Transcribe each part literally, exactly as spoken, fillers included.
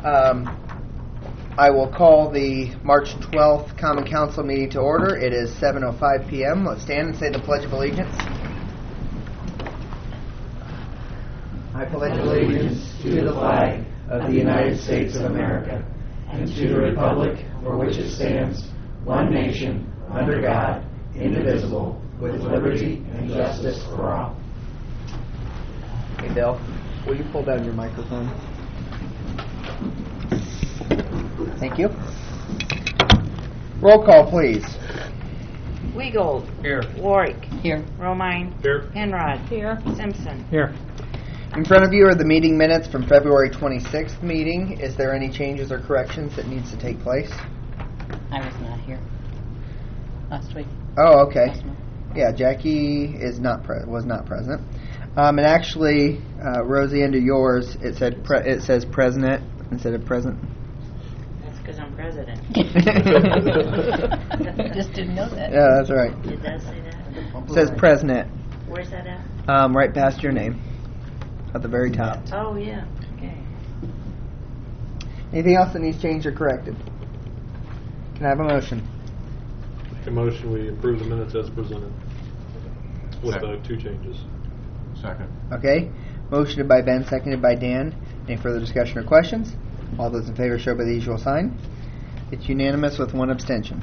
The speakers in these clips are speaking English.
Um, I will call the March twelfth Common Council meeting to order. It is seven oh five p.m. Let's stand and say the Pledge of Allegiance. I pledge allegiance to the flag of the United States of America and to the republic for which it stands, one nation, under God, indivisible, with liberty and justice for all. Hey, Bill, will you pull down your microphone? Thank you. Roll call, please. Weagold. Here. Warwick. Here. Romine. Here. Penrod. Here. Simpson. Here. In front of you are the meeting minutes from February twenty-sixth meeting. Is there any changes or corrections that needs to take place? I was not here last week. Oh, okay. Last month. Yeah, Jackie is not pre- was not present. Um, and actually, uh, Rosie, under yours, it said pre- it says president instead of present. That's because I'm president. Just didn't know that. Yeah, that's right. It does say that? It says president, Where's that at? um, right past your name, at the very top. Oh, yeah. Okay. Anything else that needs changed or corrected? Can I have a motion? Make a motion we approve the minutes as presented with the two changes. Second. Okay. Motioned by Ben, seconded by Dan. Any further discussion or questions? All those in favor show by the usual sign. It's unanimous with one abstention.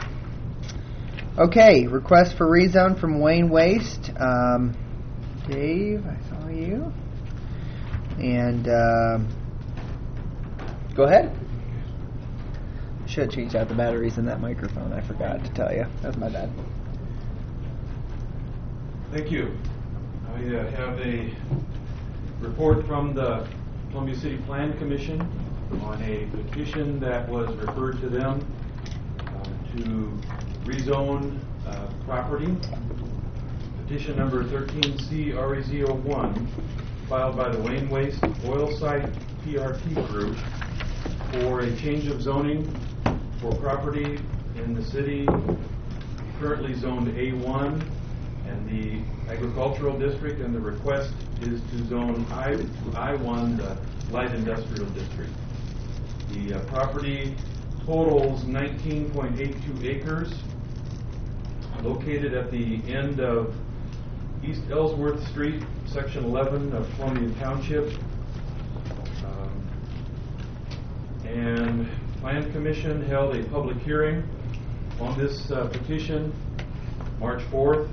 Okay. Request for rezone from Wayne Waste. Um, Dave, I saw you. And um, go ahead. Should have changed out the batteries in that microphone. I forgot to tell you. That's my bad. Thank you. I uh, have a report from the Columbia City Plan Commission on a petition that was referred to them uh, to rezone uh, property. Petition number thirteen C R E Z zero one, filed by the Wayne Waste Oil Site P R T Group for a change of zoning for property in the city currently zoned A one and the agricultural district, and the request is to zone I, I one, the light industrial district. The uh, property totals nineteen point eight two acres, located at the end of East Ellsworth Street, Section eleven of Columbia Township. Um, and Plan Commission held a public hearing on this uh, petition March fourth.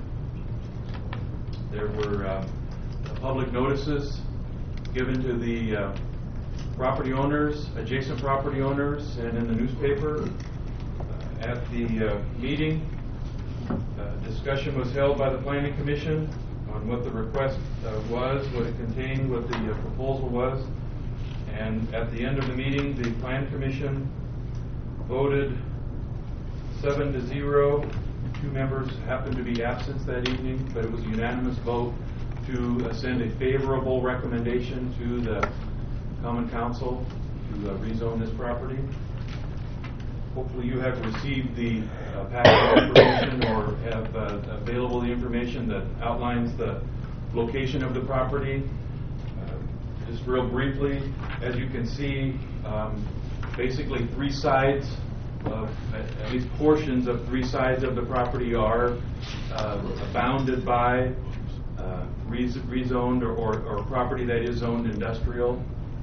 There were uh, public notices given to the uh, property owners, adjacent property owners, and in the newspaper. Uh, at the uh, meeting, uh, discussion was held by the Planning Commission on what the request uh, was, what it contained, what the uh, proposal was. And at the end of the meeting, the Plan Commission voted seven to zero. Two members happened to be absent that evening, but it was a unanimous vote to uh, send a favorable recommendation to the Common Council to uh, rezone this property. Hopefully you have received the uh, packet of information or have uh, available the information that outlines the location of the property. Uh, just real briefly, as you can see, um, basically three sides of, at, at least portions of three sides of the property are uh, bounded by uh, rezoned or, or, or property that is zoned industrial.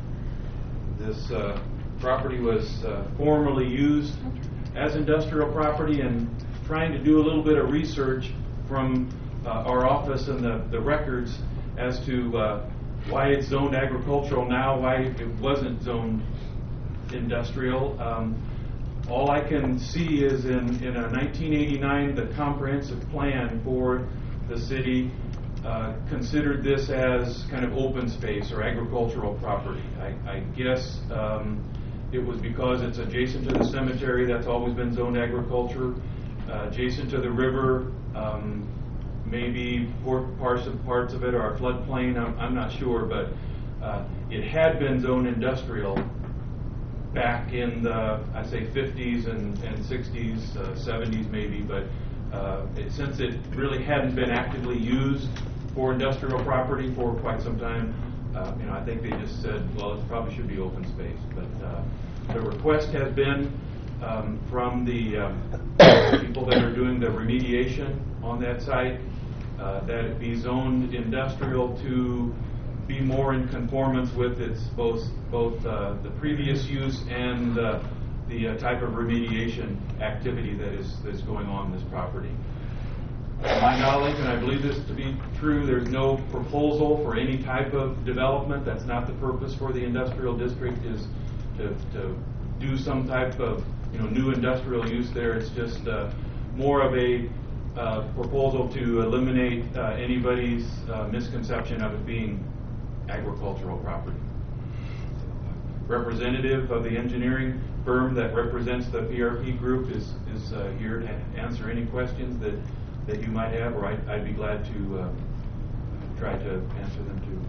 This uh, property was uh, formerly used as industrial property, and trying to do a little bit of research from uh, our office and the, the records as to uh, why it's zoned agricultural now, why it wasn't zoned industrial. Um, all I can see is in, in a nineteen eighty-nine, the comprehensive plan for the city uh, considered this as kind of open space or agricultural property. I, I guess um, it was because it's adjacent to the cemetery. That's always been zoned agriculture. Uh, adjacent to the river, um, maybe parts of parts of it are a floodplain. I'm, I'm not sure, but uh, it had been zoned industrial back in the, I say, fifties and, and sixties, uh, seventies maybe, but uh, it, since it really hadn't been actively used for industrial property for quite some time, uh, you know, I think they just said, well, it probably should be open space. But uh, the request has been um, from the um, people that are doing the remediation on that site uh, that it be zoned industrial to be more in conformance with its both both uh, the previous use and uh, the uh, type of remediation activity that is that's going on in this property. To my knowledge, and I believe this to be true, there's no proposal for any type of development. That's not the purpose for the industrial district, is to, to do some type of you know new industrial use there. It's just uh, more of a uh, proposal to eliminate uh, anybody's uh, misconception of it being agricultural property. Representative of the engineering firm that represents the P R P group is is uh, here to answer any questions that that you might have, or I'd, I'd be glad to uh, try to answer them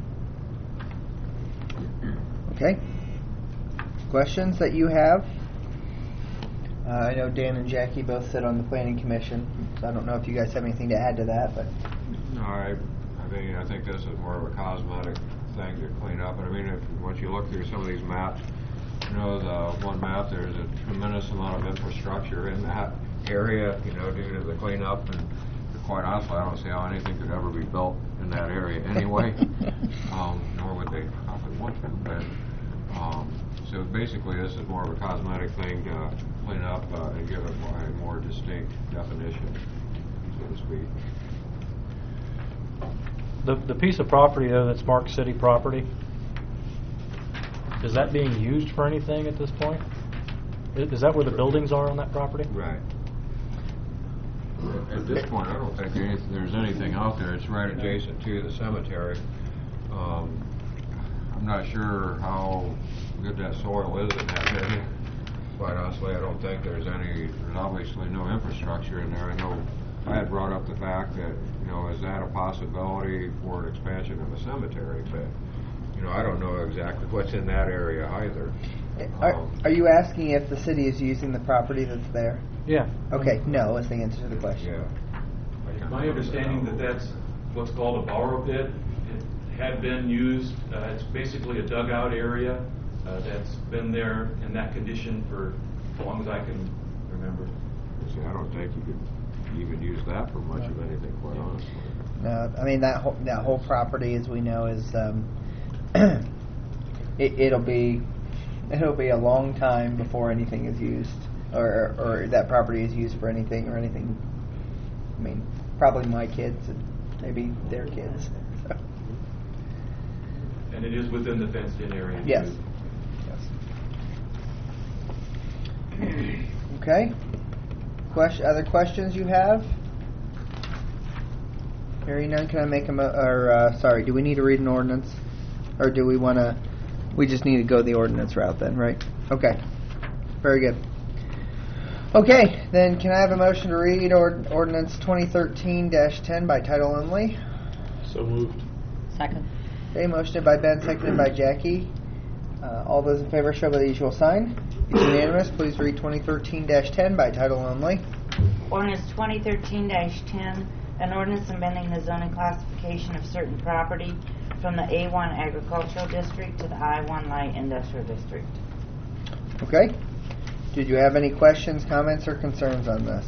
too. Okay. Questions that you have? Uh, I know Dan and Jackie both sit on the planning commission, so I don't know if you guys have anything to add to that, but No, I, I mean, I think this is more of a cosmetic thing to clean up. And I mean, if once you look through some of these maps, you know, the one map, there's a tremendous amount of infrastructure in that area, you know, due to the cleanup. And quite honestly, I don't see how anything could ever be built in that area anyway. um, nor would they probably want to. But um, so basically, this is more of a cosmetic thing to clean up uh, and give it a more distinct definition, so to speak. The, the piece of property, though, that's marked city property, is that being used for anything at this point? Is, is that where the buildings are on that property? Right. At this point, I don't think any, there's anything out there. It's right adjacent to the cemetery. Um, I'm not sure how good that soil is in that area. Quite honestly, I don't think there's any, there's obviously no infrastructure in there. I know I had brought up the fact that, you know, is that a possibility for an expansion of a cemetery? But, you know, I don't know exactly what's in that area either. are, Um, are you asking if the city is using the property that's there? Yeah. Okay, no is the answer to the question. Yeah. It's my understanding that that's what's called a borrow pit. It had been used, uh, it's basically a dugout area uh, that's been there in that condition for as long as I can remember. See, I don't think you could even use that for much of anything, quite honestly. No, I mean that whole, that whole property, as we know, is um, it, it'll be it'll be a long time before anything is used, or or that property is used for anything or anything. I mean, probably my kids and maybe their kids. So. And it is within the fenced-in area. Yes. too. Yes. Okay. Question. Other questions you have? Hearing none, can I make a mo- or uh, sorry? Do we need to read an ordinance, or do we want to? We just need to go the ordinance route then, right? Okay. Very good. Okay, then can I have a motion to read ord- ordinance twenty thirteen dash ten by title only? So moved. Second. Okay, motioned by Ben, seconded by Jackie. Uh, all those in favor show by the usual sign. It's unanimous. Please read twenty thirteen dash ten by title only. Ordinance twenty thirteen dash ten, an ordinance amending the zoning classification of certain property from the A one agricultural district to the I one light industrial district. Okay. Did you have any questions, comments, or concerns on this?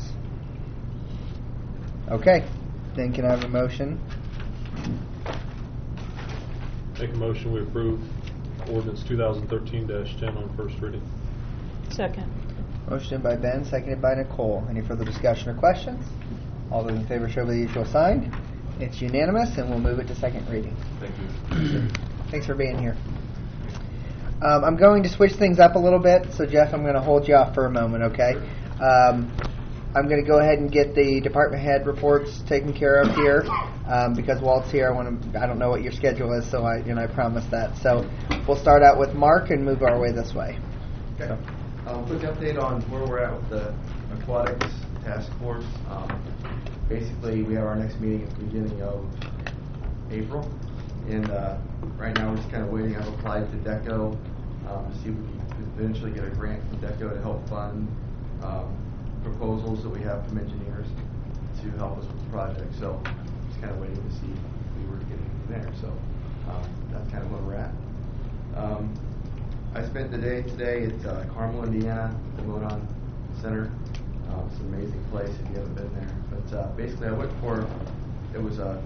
Okay. Then can I have a motion? Make a motion we approve ordinance two thousand thirteen dash ten on first reading. Second. Motion by Ben, seconded by Nicole. Any further discussion or questions? All those in favor show by the usual sign. It's unanimous, and we'll move it to second reading. Thank you. Thanks for being here. Um, I'm going to switch things up a little bit, so Jeff, I'm going to hold you off for a moment, okay? Um, I'm going to go ahead and get the department head reports taken care of here, um, because Walt's here. I want to. I don't know what your schedule is, so I, you know, I promise that. So we'll start out with Mark and move our way this way. Okay. So. Um, quick update on where we're at with the aquatics task force. Um, basically, we have our next meeting at the beginning of April, and uh, right now we're just kind of waiting. I've applied to DECO um, to see if we can eventually get a grant from DECO to help fund um, proposals that we have from engineers to help us with the project. So just kind of waiting to see if we were to get anything there. So um, that's kind of where we're at. Um, I spent the day today at uh, Carmel, Indiana, the Monon Center. Um, it's an amazing place if you haven't been there. But uh, basically, I went for it was a,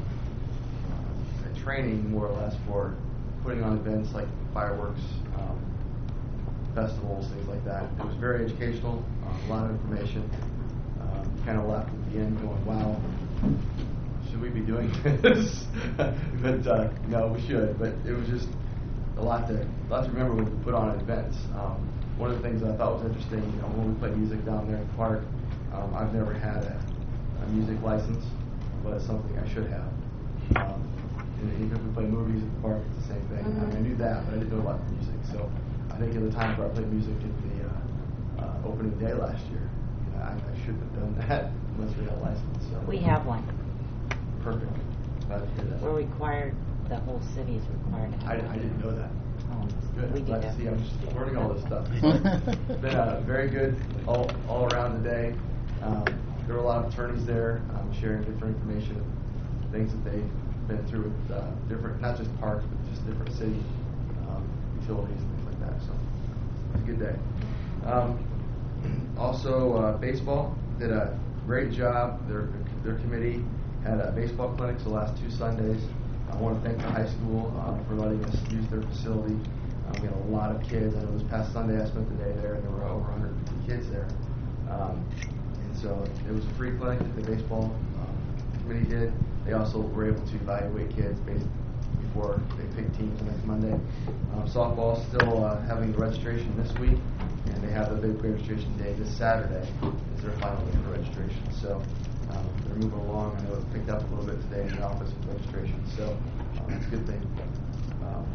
a training more or less for putting on events like fireworks, um, festivals, things like that. It was very educational, um, a lot of information. Um, kind of left at the end going, "Wow, should we be doing this?" But uh, no, we should. But it was just a lot to a lot to remember when we put on events. Um, one of the things that I thought was interesting, you know, when we play music down there at the park, um, I've never had a, a music license, but it's something I should have. Um, and even if we play movies at the park, it's the same thing. I mean, I knew that, but I didn't know about the music. So I think at the time where I played music at the uh, uh, opening day last year, you know, I, I should have done that unless we had a license. So We have one. perfect. Glad to hear that. We're required, the whole city is required to I, have I one. didn't know that. Oh, Good. We do Glad to have see. I'm one. just learning all this stuff. It's been uh, very good all, all around today. Um, there were a lot of attorneys there um, sharing different information, things that they've been through with uh, different, not just parks, but just different city um, utilities and things like that. So it's a good day. Um, also, uh, baseball did a great job. Their their committee had a baseball clinics the last two Sundays. I want to thank the high school uh, for letting us use their facility. Uh, we had a lot of kids. I know this past Sunday I spent the day there, and there were over one hundred fifty kids there. Um, and so it was a free clinic that the baseball um, committee did. They also were able to evaluate kids based before they pick teams the next Monday. Um, softball still uh, having the registration this week, and they have the big registration day this Saturday. Is their final day for registration. So. Um, they're moving along. I know it picked up a little bit today in the office with registration, so um, that's a good thing. Um,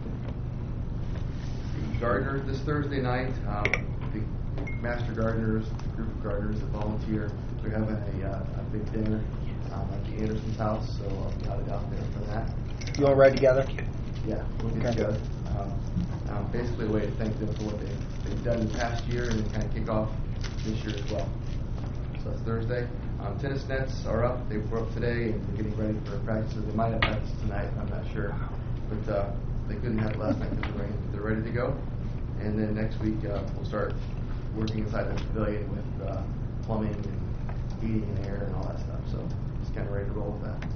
the gardener this Thursday night, um, the master gardeners, the group of gardeners that volunteer, we're having a, uh, a big dinner um, at the Anderson's house, so I'll be out out there for that. You want to ride together? Yeah, we'll get Okay. together. Um, um, basically, a way to thank them for what they've, they've done the past year and then kind of kick off this year as well. So that's Thursday. Um, tennis nets are up. They were up today, and they're getting ready for practices. They might have practice tonight. I'm not sure, but uh, they couldn't have it last night because of the rain. But they're ready to go. And then next week uh, we'll start working inside the pavilion with uh, plumbing and heating and air and all that stuff. So just kind of ready to roll with that.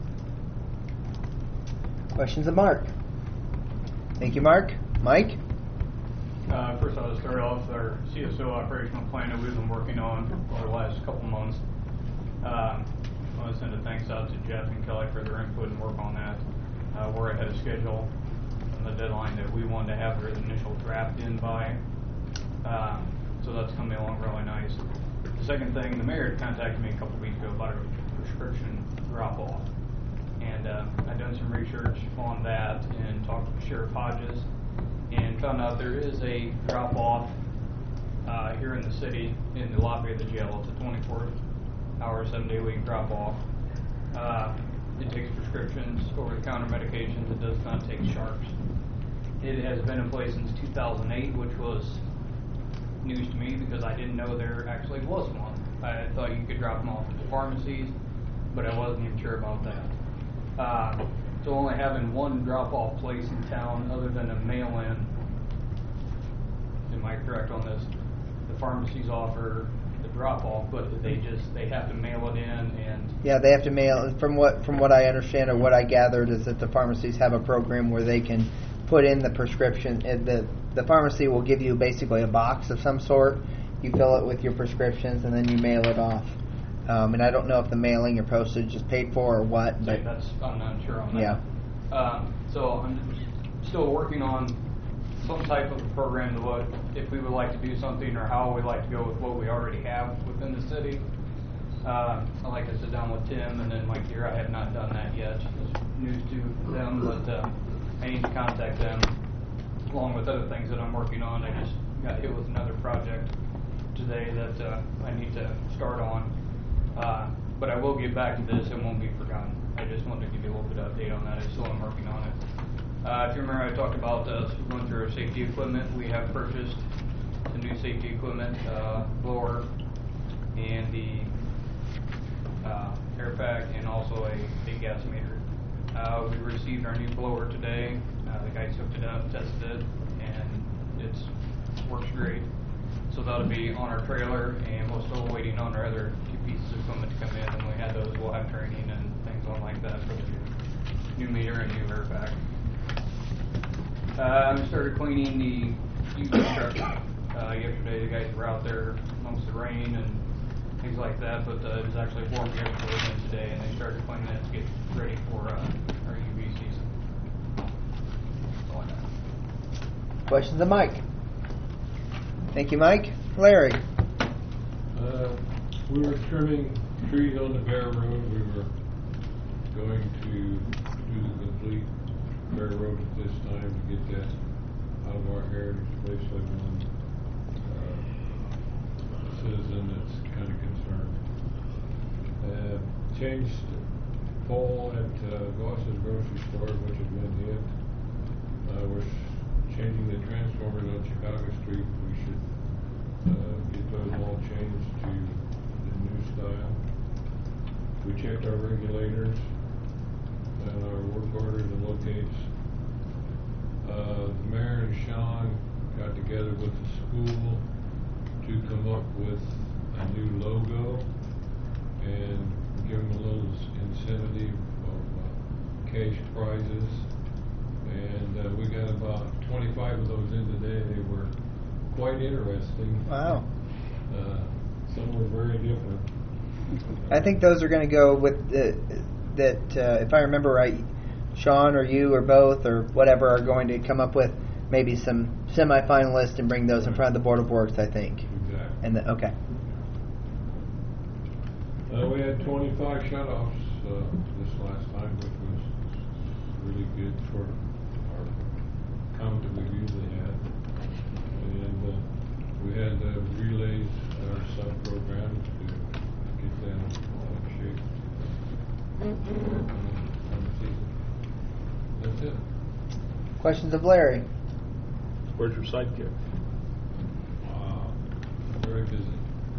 Questions of Mark? Thank you, Mark. Mike? Uh, first, I'll start off with our C S O operational plan that we've been working on over the last couple months. Um, I want to send a thanks out to Jeff and Kelly for their input and work on that. Uh, we're ahead of schedule on the deadline that we wanted to have the initial draft in by. Um, so that's coming along really nice. The second thing, the mayor contacted me a couple weeks ago about a prescription drop-off. And uh, I've done some research on that and talked to Sheriff Hodges and found out there is a drop-off uh, here in the city in the lobby of the jail. It's a twenty-four hour, seven day a week drop-off. Uh, it takes prescriptions, over-the-counter medications. It does not take sharps. It has been in place since two thousand eight, which was news to me because I didn't know there actually was one. I thought you could drop them off at the pharmacies, but I wasn't even sure about that. Uh, so only having one drop-off place in town other than a mail-in, am I correct on this? The pharmacies offer the drop-off, but they just, they have to mail it in and... Yeah, they have to mail. From what from what I understand or what I gathered is that the pharmacies have a program where they can put in the prescription. And the the pharmacy will give you basically a box of some sort. You fill it with your prescriptions and then you mail it off. Um, and I don't know if the mailing or postage is paid for or what, but Okay, that's, I'm not sure on that. yeah. Um, so I'm still working on some type of a program to what, if we would like to do something or how we'd like to go with what we already have within the city. Uh, I'd like to sit down with Tim and then Mike here. I have not done that yet. It's news to them, but uh, I need to contact them along with other things that I'm working on. I just got hit with another project today that uh, I need to start on. Uh, but I will get back to this. It won't be forgotten. I just wanted to give you a little bit of update on that. I still am working on it. Uh, if you remember, I talked about uh, going through our safety equipment. We have purchased the new safety equipment, uh, blower, and the uh, air pack, and also a, a gas meter. Uh, we received our new blower today. Uh, the guys hooked it up, tested it, and it's works great. So that'll be on our trailer, and we're still waiting on our other two pieces of equipment to come in. And when we had those, we'll have training and things on like that for the new, new meter and new air pack. Uh, we started cleaning the U V truck uh, yesterday. The guys were out there amongst the rain and things like that, but uh, it was actually warm yesterday and today, and they started cleaning it to get ready for uh, our U V season. That's all I got. Questions of Mike? Thank you, Mike. Larry? Uh, we were trimming trees on the Bear Road. We were going to do the complete Bear Road at this time to get that out of our heritage, especially one uh, citizen that's kind of concerned. Uh, changed pole at uh, Goss's grocery store, which had been hit. Uh, we're changing the transformers on Chicago Street. We should uh, get those all changed to the new style. We checked our regulators and our work orders and locates. Uh, the mayor and Sean got together with the school to come up with a new logo and give them a little incentive of uh, cash prizes. And uh, we got about twenty-five of those in today. They were quite interesting. Wow. Uh, some were very different. I think those are going to go with the, that, uh, if I remember right, Sean or you or both or whatever are going to come up with maybe some semi-finalists and bring those in front of the Board of Works, I think. Exactly. And the, okay. Uh, we had twenty-five shut-offs uh, this last time, which was really good for our count that we usually had. And uh, we had uh, relays, our sub-program, to get them all in shape. Um, That's it. Questions of Larry? Where's your sidekick? Wow. Very busy.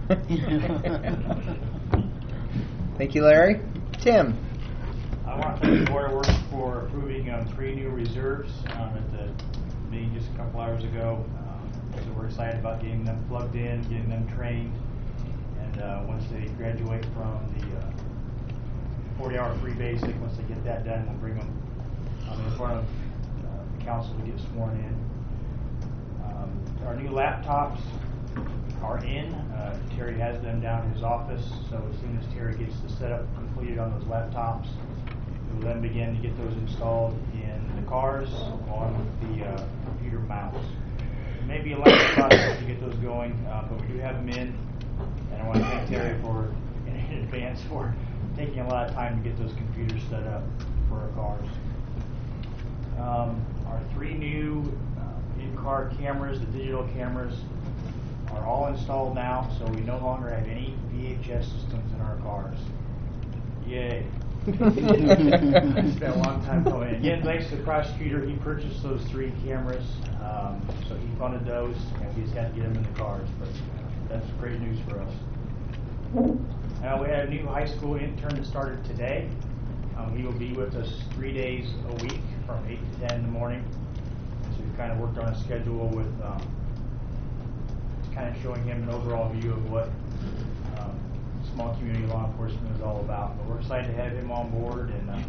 Thank you, Larry. Tim? I want to thank the Board of Works for approving um, three new reserves um, at the meeting just a couple hours ago. Um, so we're excited about getting them plugged in, getting them trained, and uh, once they graduate from the uh, forty hour free basic, once they get that done, we'll bring them um, in front of uh, the council to get sworn in. Um, our new laptops are in. Uh, Terry has them down in his office, so as soon as Terry gets the setup completed on those laptops, we'll then begin to get those installed in the cars along with the uh, computer mounts. It may be a long process to get those going, uh, but we do have them in, and I want to thank Terry for in, in advance for taking a lot of time to get those computers set up for our cars. Um, our three new uh, in-car cameras, the digital cameras, are all installed now, so we no longer have any V H S systems in our cars. Yay. It's been a long time coming. Again, thanks to the prosecutor, he purchased those three cameras, um, so he funded those, and we just had to get them in the cars, but that's great news for us. Uh, we had a new high school intern that started today. Um, he will be with us three days a week from eight to ten in the morning. So we've kind of worked on a schedule with um, kind of showing him an overall view of what um, small community law enforcement is all about. But we're excited to have him on board and uh,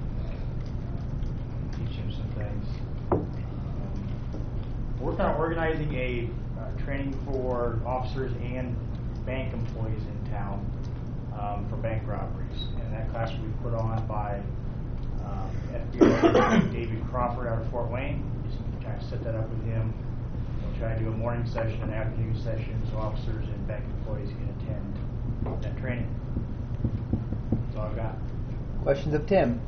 teach him some things. Um, we're kind of organizing a uh, training for officers and bank employees in town um, for bank robberies. And that class will be put on by um, F B I David Crawford out of Fort Wayne. Just trying to set that up with him. We'll try to do a morning session and afternoon session so officers and bank employees can attend that training. That's all I've got. Questions of Tim?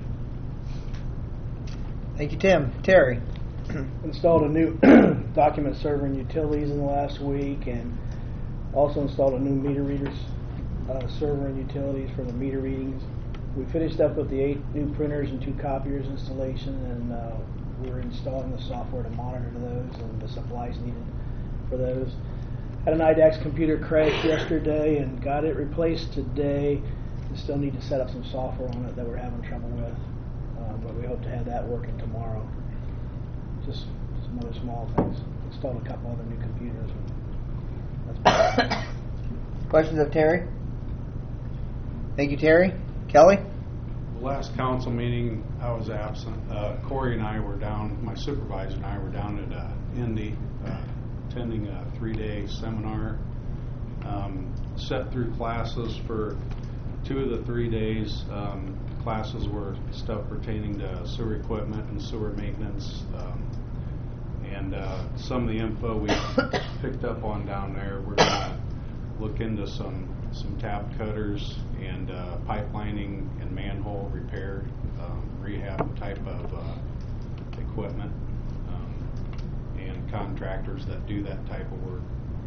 Thank you, Tim. Terry? Installed a new document server and utilities in the last week, and also installed a new meter readers uh, server and utilities for the meter readings. We finished up with the eight new printers and two copiers installation, and uh, we're installing the software to monitor those and the supplies needed for those. Had an I DAX computer crash yesterday and got it replaced today. We still need to set up some software on it that we're having trouble with. but we hope to have that working tomorrow. Just some other small things. Installed a couple other new computers. And that's about it. Questions of Terry? Thank you, Terry. Kelly? The last council meeting, I was absent. Uh, Corey and I were down, my supervisor and I were down at uh, Indy uh, attending a three-day seminar. Um, set through classes for two of the three days. Um, classes were stuff pertaining to sewer equipment and sewer maintenance. Um, and uh, some of the info we picked up on down there, we're going to look into some some tap cutters and uh, pipelining and manhole repair, um, rehab type of uh, equipment, um, and contractors that do that type of work.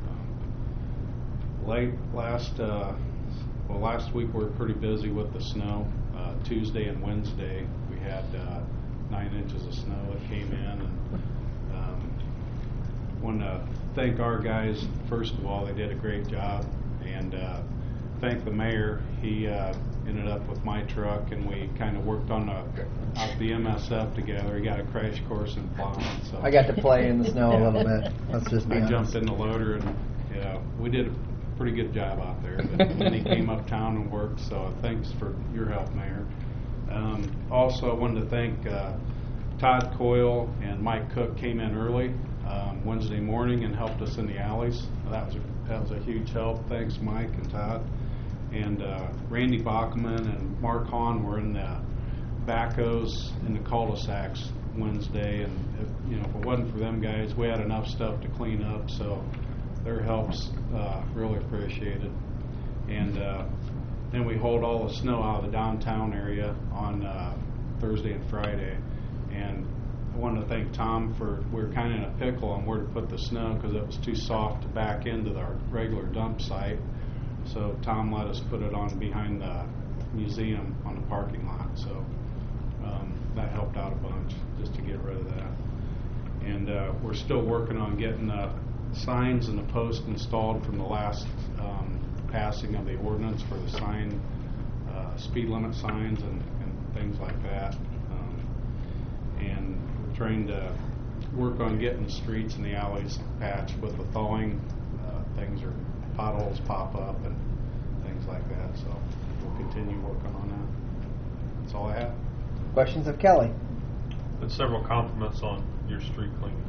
Um, late last, uh, well, last week we were pretty busy with the snow. Uh, Tuesday and Wednesday we had uh, nine inches of snow that came in, and um, want to thank our guys. First of all, they did a great job, and uh, thank the mayor. He uh, ended up with my truck, and we kind of worked on the, out the M S F together. He got a crash course in plowing. So I got to play in the snow a little bit. Let's just be I honest. jumped in the loader, and yeah, we did a pretty good job out there. But then he came uptown and worked. So thanks for your help, Mayor. Um, also, I wanted to thank uh, Todd Coyle and Mike Cook came in early um, Wednesday morning and helped us in the alleys. That was a, that was a huge help. Thanks, Mike and Todd. And uh, Randy Bachman and Mark Hahn were in the backhoes in the cul-de-sacs Wednesday, and if, you know, if it wasn't for them guys, we had enough stuff to clean up. So their help's uh, really appreciated. And uh, then we hauled all the snow out of the downtown area on uh, Thursday and Friday. And I wanted to thank Tom for, we were kind of in a pickle on where to put the snow because it was too soft to back into our regular dump site. So Tom let us put it on behind the museum on the parking lot. So um, that helped out a bunch just to get rid of that. And uh, we're still working on getting the signs and the posts installed from the last um, passing of the ordinance for the sign, uh, speed limit signs and, and things like that. Um, and we're trying to work on getting the streets and the alleys patched with the thawing. Uh, things are potholes pop up and things like that, so we'll continue working on that. That's all I have. Questions of Kelly? And several compliments on your street cleaning.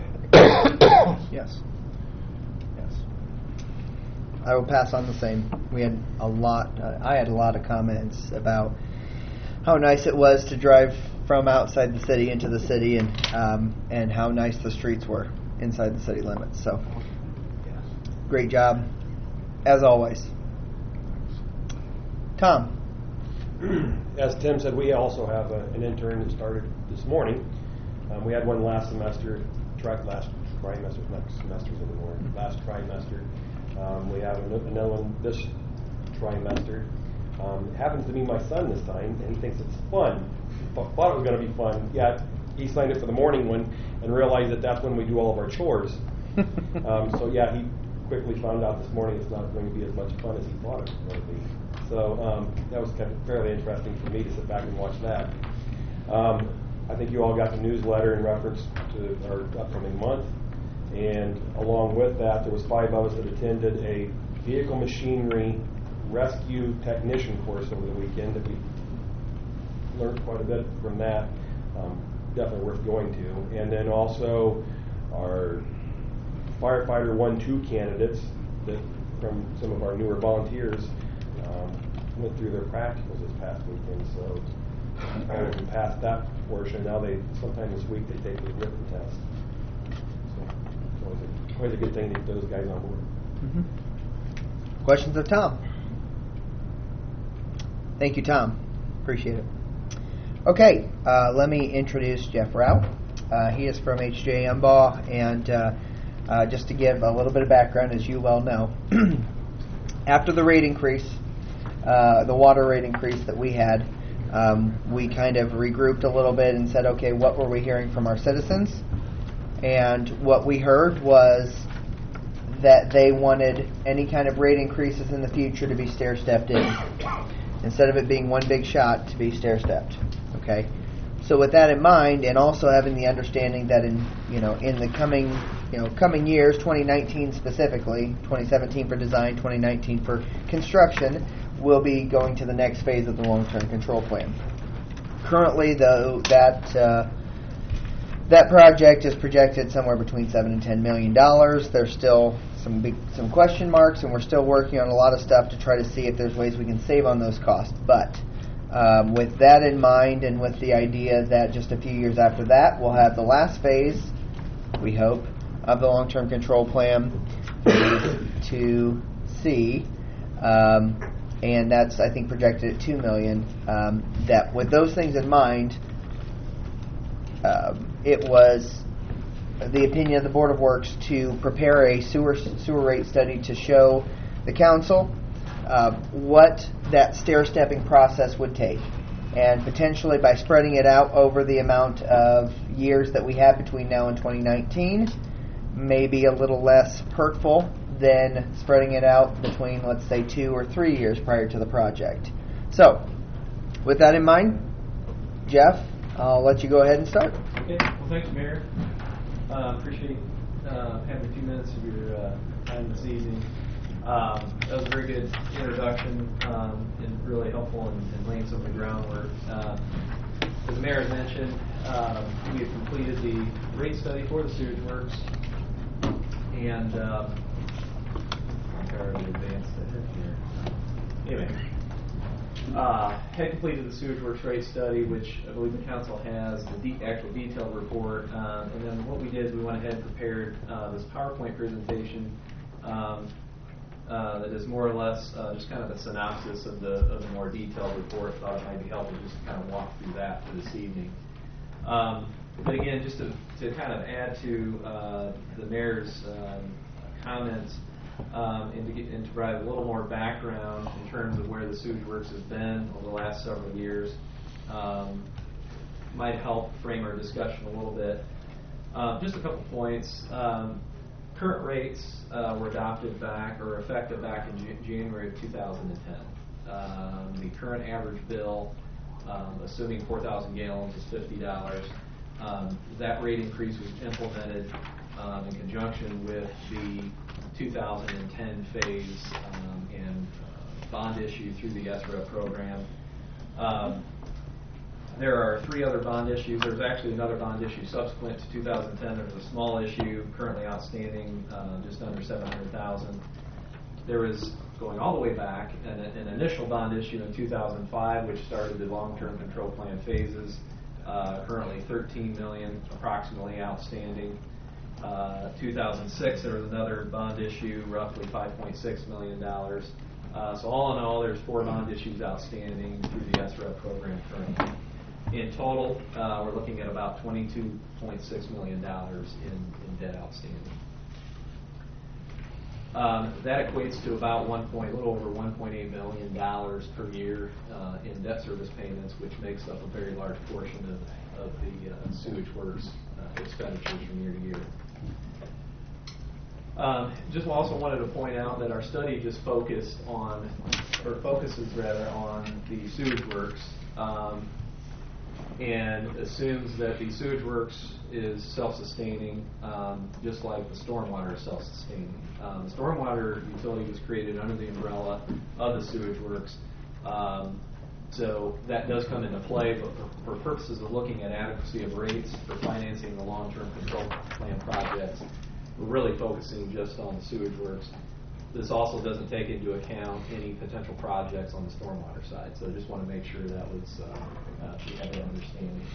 Yes. Yes. I will pass on the same. We had a lot, uh, I had a lot of comments about how nice it was to drive from outside the city into the city, and um, and how nice the streets were inside the city limits. So, great job, as always. Tom. As Tim said, we also have a, an intern that started this morning. Um, we had one last semester, tri- last trimester, not semesters anymore, last trimester. Um, we have another one this trimester. Um, it happens to be my son this time, and he thinks it's fun. Thought it was going to be fun. Yeah, he signed up for the morning one and realized that that's when we do all of our chores. um, so yeah, he quickly found out this morning it's not going to be as much fun as he thought it was going to be. So um, that was kind of fairly interesting for me to sit back and watch that. Um, I think you all got the newsletter in reference to our upcoming month, and along with that, there was five of us that attended a vehicle machinery rescue technician course over the weekend that we learned quite a bit from that. Um, definitely worth going to. And then also our firefighter one two candidates that from some of our newer volunteers um, went through their practicals this past weekend. So all of them passed that portion. Now they sometime this week they take the written test. So it's always a, always a good thing to get those guys on board. Mm-hmm. Questions of Tom? Thank you, Tom. Appreciate it. Okay, uh, let me introduce Jeff Rao. Uh, he is from H J Embaugh, and uh, uh, just to give a little bit of background, as you well know, after the rate increase, uh, the water rate increase that we had, um, we kind of regrouped a little bit and said, okay, what were we hearing from our citizens? And what we heard was that they wanted any kind of rate increases in the future to be stair-stepped in. Instead of it being one big shot, to be stair-stepped. Okay? So with that in mind, and also having the understanding that in you know in the coming you know coming years, twenty nineteen specifically, twenty seventeen for design, twenty nineteen for construction, we'll be going to the next phase of the long-term control plan. Currently, though, that uh, that project is projected somewhere between seven and ten million dollars. There's still some big some question marks, and we're still working on a lot of stuff to try to see if there's ways we can save on those costs. But Um, with that in mind, and with the idea that just a few years after that, we'll have the last phase, we hope, of the long-term control plan, phase two C, um, and that's, I think, projected at two million dollars. Um, that with those things in mind, um, it was the opinion of the Board of Works to prepare a sewer sewer rate study to show the council Uh, what that stair-stepping process would take. And potentially by spreading it out over the amount of years that we have between now and twenty nineteen, maybe a little less hurtful than spreading it out between, let's say, two or three years prior to the project. So, with that in mind, Jeff, I'll let you go ahead and start. Okay, well, thanks, Mayor. Uh, appreciate uh, having a few minutes of your uh, time this evening. Um, that was a very good introduction um, and really helpful in, in laying some of the groundwork. Uh, as the Mayor has mentioned, um, we have completed the rate study for the sewage works, and um, I already advanced ahead here. Anyway, uh, had completed the sewage works rate study, which I believe the council has the de- actual detailed report, uh, and then what we did is we went ahead and prepared uh, this PowerPoint presentation. Um, Uh, that is more or less uh, just kind of a synopsis of the of the more detailed report. Thought it might be helpful just to kind of walk through that for this evening. Um, but again, just to, to kind of add to uh, the mayor's um, comments um, and, to get, and to provide a little more background in terms of where the sewage works has been over the last several years, um, might help frame our discussion a little bit. Uh, just a couple points. Um, Current rates uh, were adopted back or effective back in J- January of two thousand ten. Um, the current average bill, um, assuming four thousand gallons, is fifty dollars. Um, that rate increase was implemented um, in conjunction with the two thousand ten phase um, and uh, bond issue through the S R E P program. Um, There are three other bond issues. There's actually another bond issue subsequent to two thousand ten. There's a small issue currently outstanding, uh, just under seven hundred thousand dollars. There was, going all the way back, an, an initial bond issue in two thousand five, which started the long-term control plan phases. Uh, currently thirteen million dollars approximately outstanding. Uh, two thousand six, there was another bond issue, roughly five point six million dollars. Uh, so all in all, there's four bond issues outstanding through the S R E P program currently. In total, uh, we're looking at about twenty-two point six million dollars in, in debt outstanding. Um, that equates to about one point, a little over one point eight million dollars per year uh, in debt service payments, which makes up a very large portion of, of the uh, sewage works uh, expenditures from year to year. Um, just also wanted to point out that our study just focused on, or focuses rather, on the sewage works. Um, and assumes that the sewage works is self-sustaining, um, just like the stormwater is self-sustaining. Um, the stormwater utility was created under the umbrella of the sewage works, um, so that does come into play, but for, for purposes of looking at adequacy of rates for financing the long-term control plan projects, we're really focusing just on the sewage works. This also doesn't take into account any potential projects on the stormwater side, so I just want to make sure that was uh, uh, we have an understanding.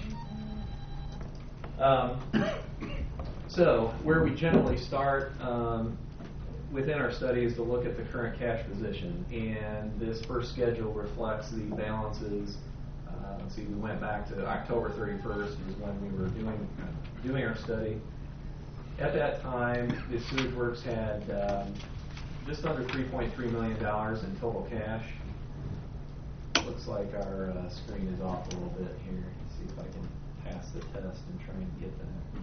Um, so where we generally start um, within our study is to look at the current cash position, and this first schedule reflects the balances. Uh, let's see, we went back to October thirty-first is when we were doing doing our study. At that time, the sewage works had um, just under three point three million dollars in total cash. Looks like our uh, screen is off a little bit here. Let's see if I can pass the test and try and get that.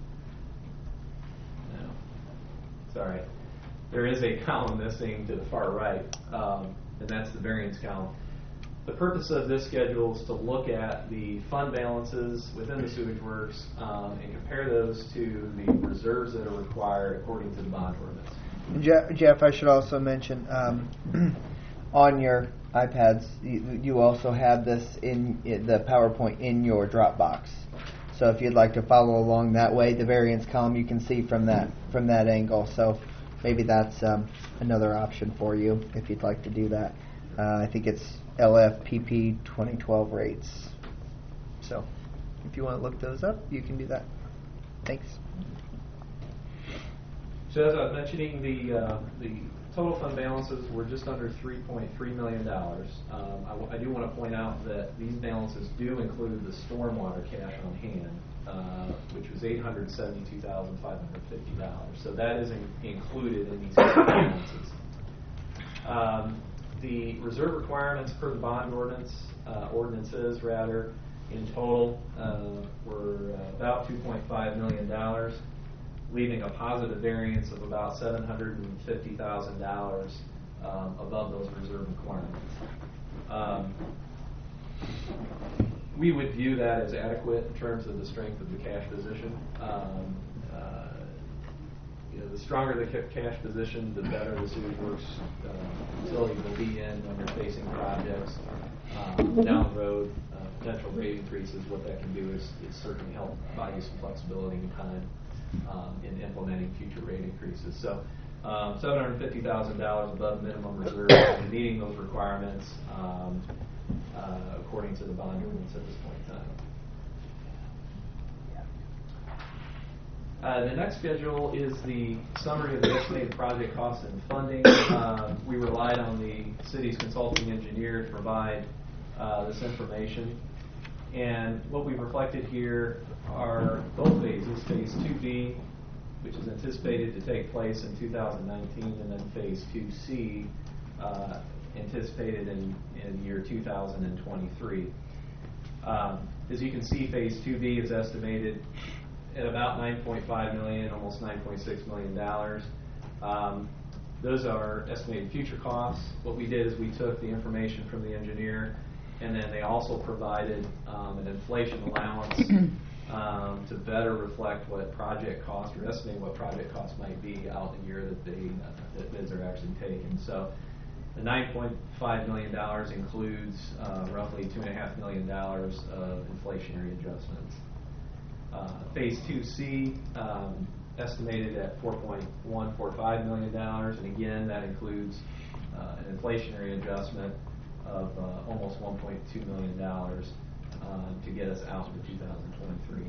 No. Sorry. There is a column missing to the far right, um, and that's the variance column. the purpose of this schedule is to look at the fund balances within the sewage works um, and compare those to the reserves that are required according to the bond ordinance. Je- Jeff, I should also mention um, on your iPads, you, you also have this in, in the PowerPoint in your Dropbox. So if you'd like to follow along that way, the variance column you can see from that from that angle. So maybe that's um, another option for you if you'd like to do that. Uh, I think it's L F P P twenty twelve rates. So if you want to look those up, you can do that. Thanks. So as I was mentioning, the uh, the total fund balances were just under three point three million dollars. Um, I, w- I do want to point out that these balances do include the stormwater cash on hand, uh, which was eight hundred seventy-two thousand five hundred fifty dollars. So that is in- included in these balances. Um, the reserve requirements per the bond ordinance, uh, ordinances rather, in total uh, were uh, about two point five million dollars. Leaving a positive variance of about seven hundred fifty thousand dollars um, above those reserve requirements. Um, we would view that as adequate in terms of the strength of the cash position. Um, uh, you know, the stronger the ca- cash position, the better the sewage works uh, facility will be in when they're facing projects um, down the road. Uh, potential rate increases, what that can do is, is certainly help buy you some flexibility and time Um, in implementing future rate increases. So um, seven hundred fifty thousand dollars above minimum reserve and meeting those requirements um, uh, according to the bond ordinance at this point in time. Uh, the next schedule is the summary of the estimated project costs and funding. Uh, we relied on the city's consulting engineer to provide uh, this information. And what we've reflected here are both phases, phase two B, which is anticipated to take place in two thousand nineteen, and then phase two C, uh, anticipated in, in year two thousand twenty-three. Um, as you can see, phase two B is estimated at about nine point five million dollars, almost nine point six million dollars. Um, those are estimated future costs. What we did is we took the information from the engineer, and then they also provided um, an inflation allowance um, to better reflect what project costs, or estimate what project costs might be out in the year that the uh, that bids are actually taken. So the nine point five million dollars includes uh, roughly two point five million dollars of inflationary adjustments. Uh, phase two C um, estimated at four point one four five million dollars, and again that includes uh, an inflationary adjustment of uh, almost one point two million dollars uh, to get us out to two thousand twenty-three.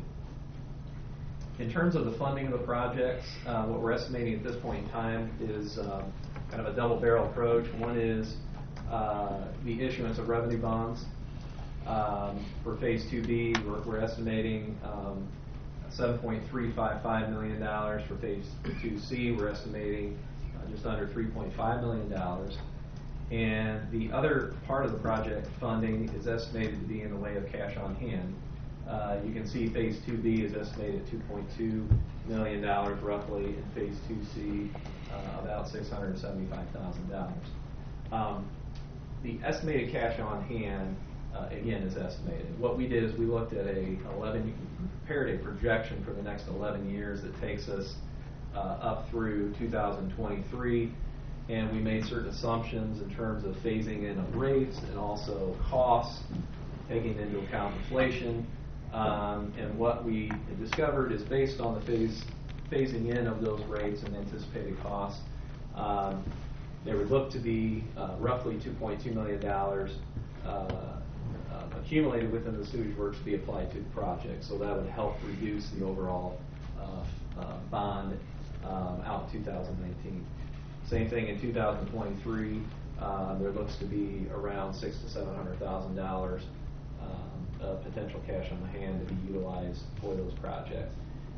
In terms of the funding of the projects, uh, what we're estimating at this point in time is um, kind of a double barrel approach. One is uh, the issuance of revenue bonds. Um, for phase two B, we're, we're estimating um, seven point three five five million dollars. For phase two C, we're estimating uh, just under three point five million dollars. And the other part of the project funding is estimated to be in the way of cash on hand. Uh, you can see phase two B is estimated at two point two million dollars roughly, and phase two C uh, about six hundred seventy-five thousand dollars. Um, the estimated cash on hand, uh, again, is estimated. What we did is we looked at a eleven, prepared a projection for the next eleven years that takes us uh, up through two thousand twenty-three. And we made certain assumptions in terms of phasing in of rates and also costs, taking into account inflation. Um, and what we discovered is based on the phase, phasing in of those rates and anticipated costs, um, there would look to be uh, roughly two point two million dollars uh, uh, accumulated within the sewage works to be applied to the project. So that would help reduce the overall uh, uh, bond um, out in two thousand nineteen. Same thing in two thousand twenty-three. Uh, there looks to be around six to seven hundred thousand dollars um, of potential cash on hand to be utilized for those projects.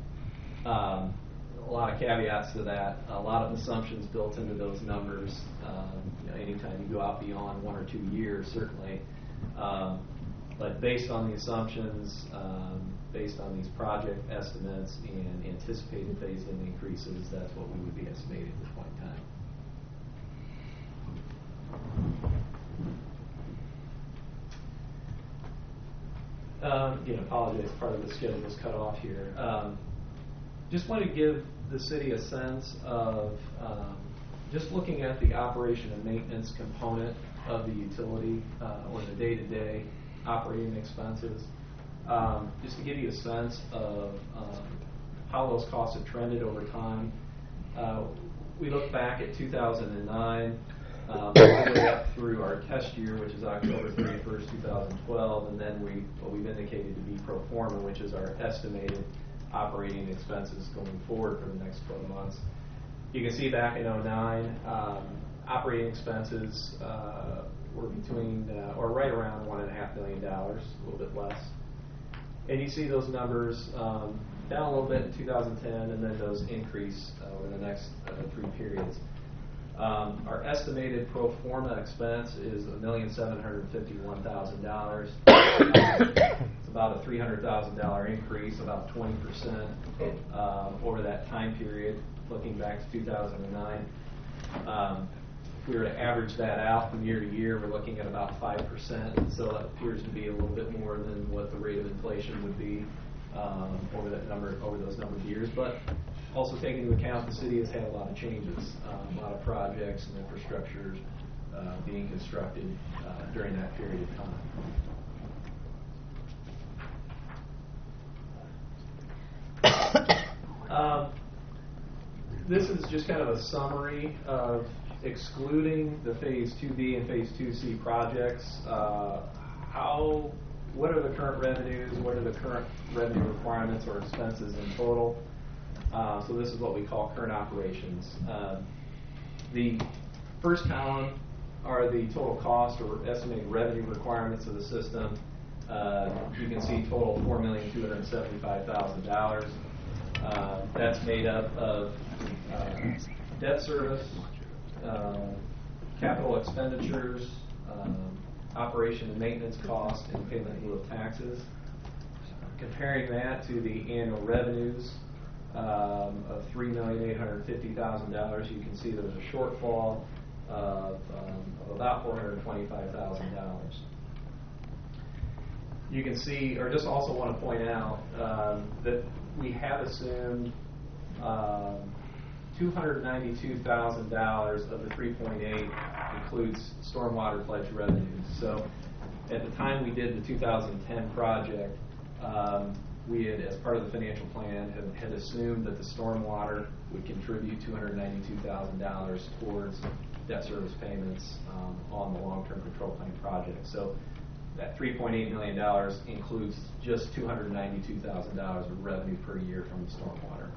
Um, a lot of caveats to that. A lot of assumptions built into those numbers. Um, you know, anytime you go out beyond one or two years, certainly. Um, but based on the assumptions, um, based on these project estimates and anticipated phased-in increases, that's what we would be estimating at this point in time. Um, again, apologize, part of the schedule was cut off here. Um, just want to give the city a sense of um, just looking at the operation and maintenance component of the utility uh, or the day-to-day operating expenses. Um, just to give you a sense of um, how those costs have trended over time. Uh, we look back at two thousand nine, um, all the way up through our test year, which is October thirty-first, two thousand twelve, and then we what we've indicated to be pro forma, which is our estimated operating expenses going forward for the next twelve months. You can see back in oh nine, um, operating expenses uh, were between uh, or right around one and a half million dollars, a little bit less. And you see those numbers um, down a little bit in two thousand ten, and then those increase uh, over the next uh, three periods. Um, our estimated pro forma expense is one million seven hundred fifty-one thousand dollars. It's about a three hundred thousand dollars increase, about twenty percent um, over that time period, looking back to two thousand nine. Um, if we were to average that out from year to year, we're looking at about five percent. So that appears to be a little bit more than what the rate of inflation would be um, over that number, over those number of years. But also taking into account the city has had a lot of changes, um, a lot of projects and infrastructures uh, being constructed uh, during that period of time. Um, this is just kind of a summary of excluding the Phase two B and Phase two C projects. Uh, how, what are the current revenues? What are the current revenue requirements or expenses in total? Uh, so this is what we call current operations. Uh, the first column are the total cost or estimated revenue requirements of the system. Uh, you can see total four million two hundred seventy-five thousand dollars. Uh, that's made up of uh, debt service, uh, capital expenditures, um, operation and maintenance costs, and payment in lieu of taxes. Comparing that to the annual revenues um, of three million eight hundred fifty thousand dollars, you can see there's a shortfall of, um, of about four hundred twenty-five thousand dollars. You can see, or just also want to point out um, that we have assumed um, two hundred ninety-two thousand dollars of the three point eight includes stormwater pledge revenues. So at the time we did the two thousand ten project, um, we had, as part of the financial plan, had, had assumed that the stormwater would contribute two hundred ninety-two thousand dollars towards debt service payments um, on the long-term control plan project. So that three point eight million dollars includes just two hundred ninety-two thousand dollars of revenue per year from the stormwater.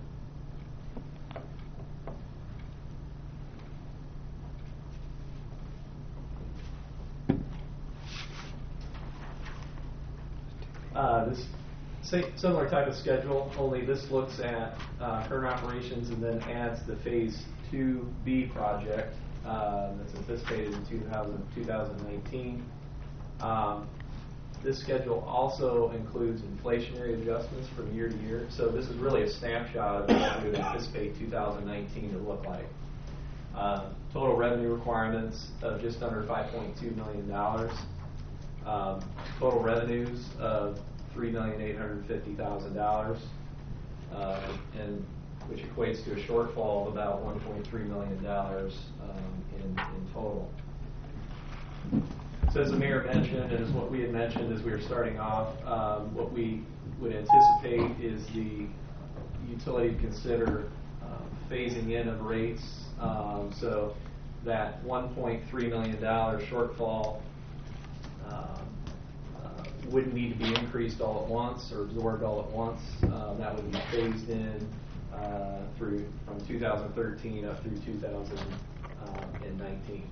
Uh, this similar type of schedule, only this looks at uh, current operations and then adds the Phase two B project uh, that's anticipated in two thousand nineteen. Um, this schedule also includes inflationary adjustments from year to year. So this is really a snapshot of what we would anticipate two thousand nineteen to look like. Uh, total revenue requirements of just under five point two million dollars. Um, total revenues of three million eight hundred fifty thousand dollars, uh, and which equates to a shortfall of about one point three million dollars um, in, in total. So as the mayor mentioned, and as what we had mentioned as we were starting off, um, what we would anticipate is the utility to consider um, phasing in of rates. Um, so that one point three million dollars shortfall um, uh, wouldn't need to be increased all at once or absorbed all at once. Um, that would be phased in uh, through from two thousand thirteen up through two thousand nineteen.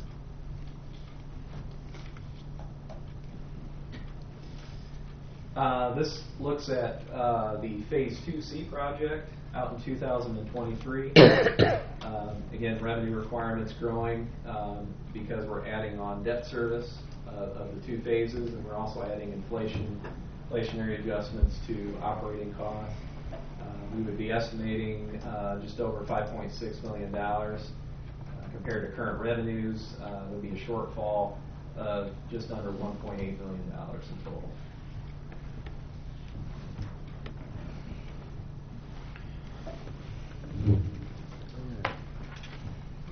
Uh, this looks at uh, the Phase two C project out in two thousand twenty-three. um, again, revenue requirements growing um, because we're adding on debt service uh, of the two phases, and we're also adding inflation, inflationary adjustments to operating costs. Uh, we would be estimating uh, just over five point six million dollars. Uh, compared to current revenues, uh, there would be a shortfall of just under one point eight million dollars in total.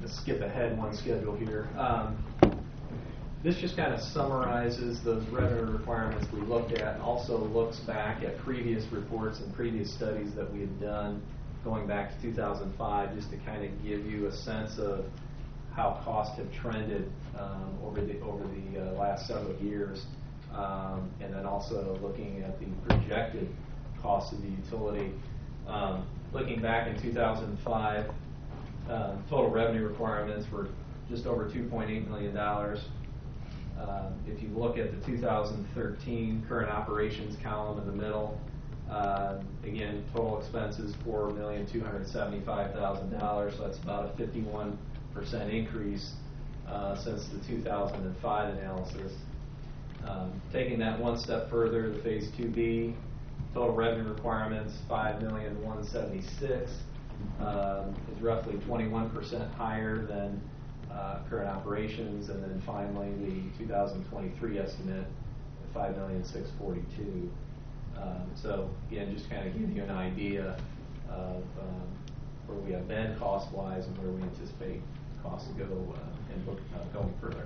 to skip ahead one schedule here. Um, This just kind of summarizes those revenue requirements we looked at, and also looks back at previous reports and previous studies that we had done going back to two thousand five, just to kind of give you a sense of how costs have trended um, over the over the uh, last several years, um, and then also looking at the projected cost of the utility. Um, looking back in two thousand five, uh, total revenue requirements were just over two point eight million dollars. Uh, if you look at the two thousand thirteen current operations column in the middle, uh, again, total expenses four million two hundred seventy-five thousand dollars, so that's about a fifty-one percent increase uh, since the two thousand five analysis. Um, taking that one step further, the Phase two B, total revenue requirements five million one hundred seventy-six thousand um, is roughly twenty-one percent higher than Uh, current operations, and then finally the two thousand twenty-three estimate, five million six hundred forty-two thousand. Um, so again, just kind of give you an idea of um, where we have been cost-wise and where we anticipate costs to go uh, and look, uh, going further.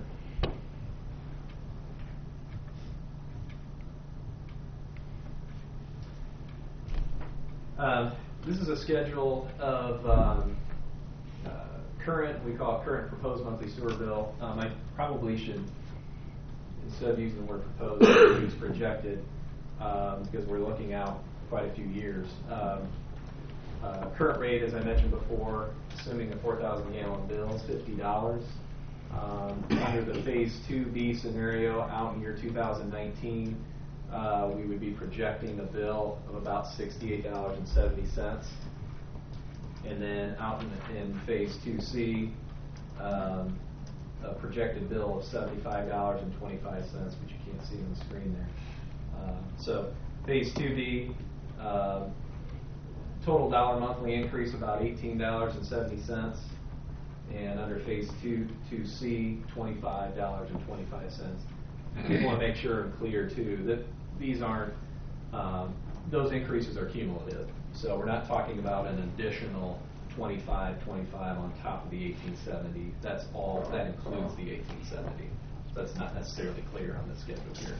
Uh, this is a schedule of um, current, we call it current proposed monthly sewer bill. Um, I probably should, instead of using the word proposed, use projected, um, because we're looking out quite a few years. Um, uh, current rate, as I mentioned before, assuming a four thousand gallon bill, is fifty dollars. Um, under the Phase two B scenario, out in year two thousand nineteen, uh, we would be projecting a bill of about sixty-eight dollars and seventy cents. And then out in, in Phase two C, um, a projected bill of seventy-five dollars and twenty-five cents, which you can't see on the screen there. Uh, so Phase two B, uh, total dollar monthly increase about eighteen dollars and seventy cents. And under Phase two, two C, twenty-five dollars and twenty-five cents. I want to make sure and clear, too, that these aren't, um, those increases are cumulative. So we're not talking about an additional twenty-five, twenty-five on top of the eighteen seventy. That's all, that includes the eighteen seventy. That's not necessarily clear on the schedule here.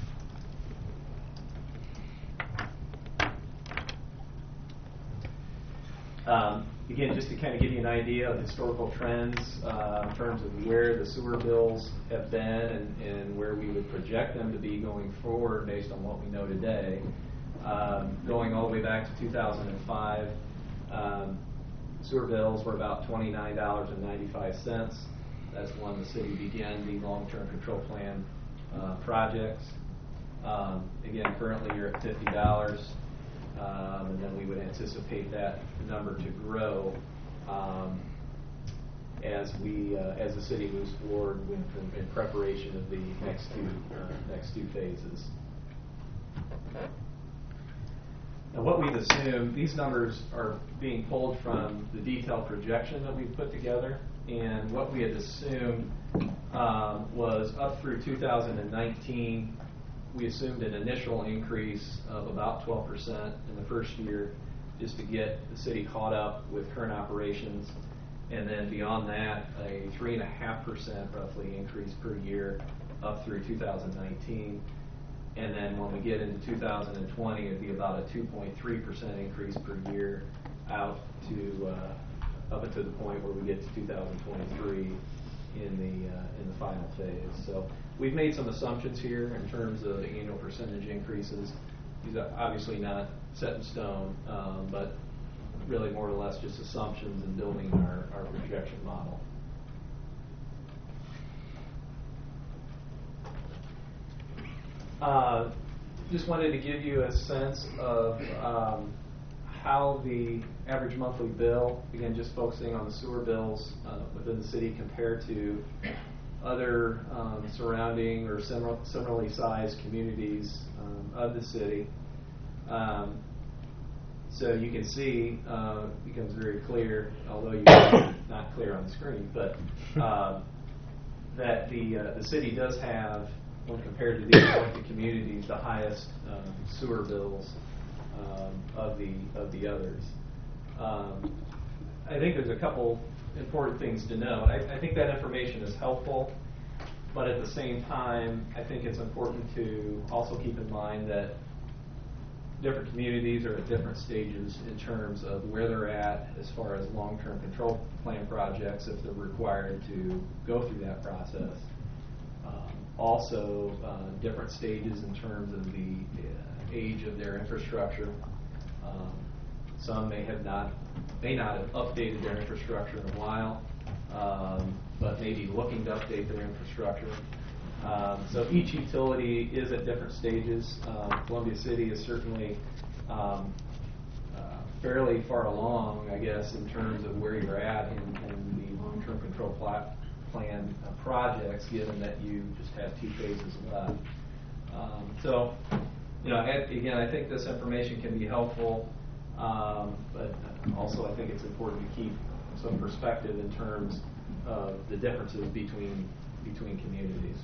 Um, again, just to kind of give you an idea of historical trends uh, in terms of where the sewer bills have been and, and where we would project them to be going forward based on what we know today. Um, going all the way back to two thousand five, um, sewer bills were about twenty-nine dollars and ninety-five cents. That's when the city began the long-term control plan uh, projects. Um, again, currently you're at fifty dollars, um, and then we would anticipate that number to grow um, as we, uh, as the city moves forward with, in, in preparation of the next two, uh, next two phases. Now, what we've assumed, these numbers are being pulled from the detailed projection that we've put together, and what we had assumed um, was up through two thousand nineteen, we assumed an initial increase of about twelve percent in the first year, just to get the city caught up with current operations, and then beyond that, a three point five percent roughly increase per year up through two thousand nineteen. And then when we get into two thousand twenty, it'd be about a two point three percent increase per year out to uh, up until the point where we get to two thousand twenty-three in the uh, in the final phase. So we've made some assumptions here in terms of the annual percentage increases. These are obviously not set in stone, um, but really more or less just assumptions in building our, our projection model. Uh, just wanted to give you a sense of um, how the average monthly bill, again just focusing on the sewer bills uh, within the city compared to other um, surrounding or similar, similarly sized communities um, of the city. Um, so you can see, uh, it becomes very clear, although you not clear on the screen, but uh, that the uh, the city does have, when compared to these elected communities, the highest um, sewer bills um, of the of the others. Um, I think there's a couple important things to know. I, I think that information is helpful, but at the same time, I think it's important to also keep in mind that different communities are at different stages in terms of where they're at as far as long-term control plan projects, if they're required to go through that process. Um, also, uh, different stages in terms of the uh, age of their infrastructure. Um, some may have not, may not have updated their infrastructure in a while, um, but may be looking to update their infrastructure. Um, so each utility is at different stages. Um, Columbia City is certainly um, uh, fairly far along, I guess, in terms of where you're at in, in the long-term control plat plan uh, projects, given that you just have two phases left. Um, so, you know, and again, I think this information can be helpful, um, but also I think it's important to keep some perspective in terms of the differences between between communities.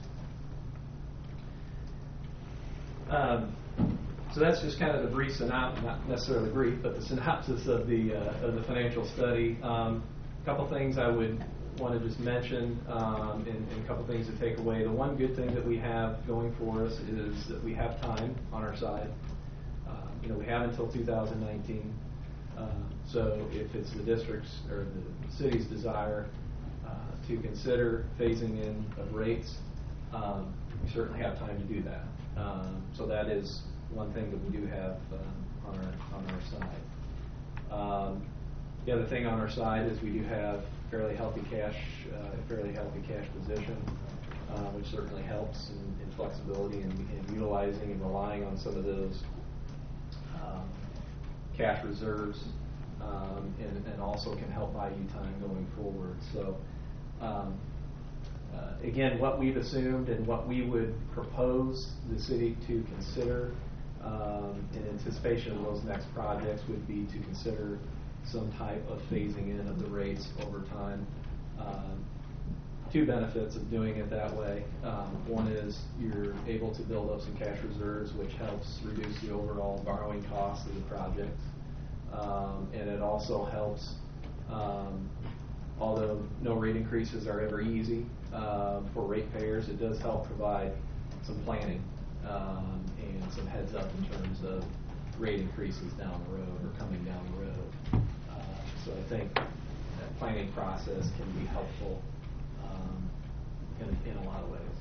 Um, so that's just kind of the brief synopsis, not necessarily brief, but the synopsis of the uh, of the financial study. Um, a couple things I would want to just mention, um, and, and a couple things to take away. The one good thing that we have going for us is that we have time on our side. Uh, you know, we have until two thousand nineteen. Uh, so if it's the district's or the city's desire uh, to consider phasing in of rates, um, we certainly have time to do that. Um, so that is one thing that we do have um, on our on our side. Um, the other thing on our side is we do have fairly healthy cash, uh, fairly healthy cash position, uh, which certainly helps in, in flexibility and, and utilizing and relying on some of those um, cash reserves, um, and, and also can help buy you time going forward. So. Um, Uh, again, what we've assumed and what we would propose the city to consider um, in anticipation of those next projects would be to consider some type of phasing in of the rates over time. Um, two benefits of doing it that way. Um, one is you're able to build up some cash reserves, which helps reduce the overall borrowing costs of the projects. Um, and it also helps, um, although no rate increases are ever easy uh, for ratepayers, it does help provide some planning um, and some heads up in terms of rate increases down the road or coming down the road. Uh, so I think that planning process can be helpful um, in, in a lot of ways.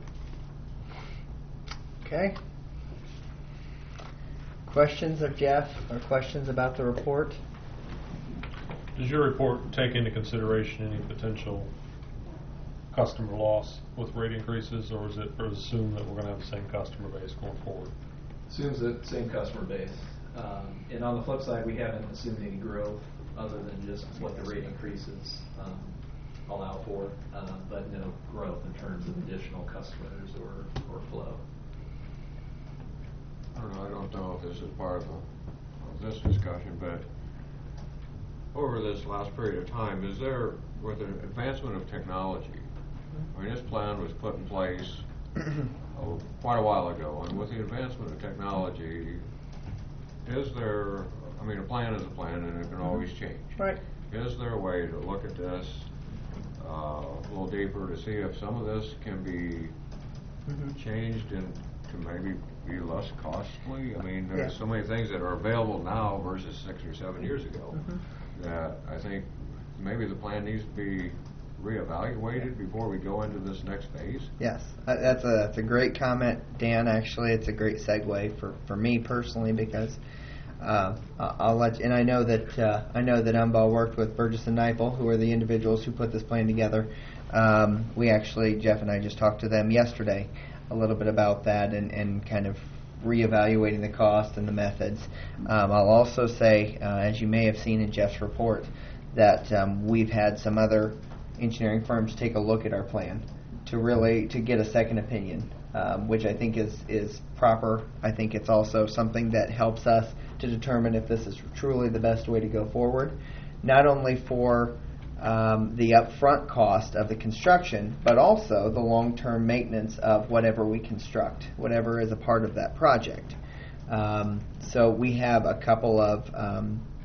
Okay. Questions of Jeff or questions about the report? Does your report take into consideration any potential customer loss with rate increases, or is it or assume that we're going to have the same customer base going forward? Assumes the same customer base. Um, and on the flip side, we haven't assumed any growth other than just what the rate increases um, allow for, uh, but no growth in terms of additional customers or, or flow. I don't know, I don't know if this is part of, a, of this discussion, but over this last period of time, is there, with the advancement of technology, I mean, this plan was put in place oh, quite a while ago, and with the advancement of technology, is there, I mean, a plan is a plan and it can always change. Right. Is there a way to look at this uh, a little deeper to see if some of this can be mm-hmm. changed and to maybe be less costly? I mean, there's yeah. so many things that are available now versus six or seven years ago mm-hmm. that I think maybe the plan needs to be reevaluated before we go into this next phase. Yes, uh, that's a that's a great comment, Dan. Actually, it's a great segue for, for me personally because uh, I'll let you, and I know that uh, I know that Umball worked with Burgess and Neipel, who are the individuals who put this plan together. Um, we actually, Jeff and I just talked to them yesterday a little bit about that and, and kind of reevaluating the cost and the methods. Um, I'll also say, uh, as you may have seen in Jeff's report, that um, we've had some other engineering firms take a look at our plan to really to get a second opinion, um, which I think is is proper. I think it's also something that helps us to determine if this is truly the best way to go forward, not only for um, the upfront cost of the construction, but also the long-term maintenance of whatever we construct, whatever is a part of that project. Um, so we have a couple of um,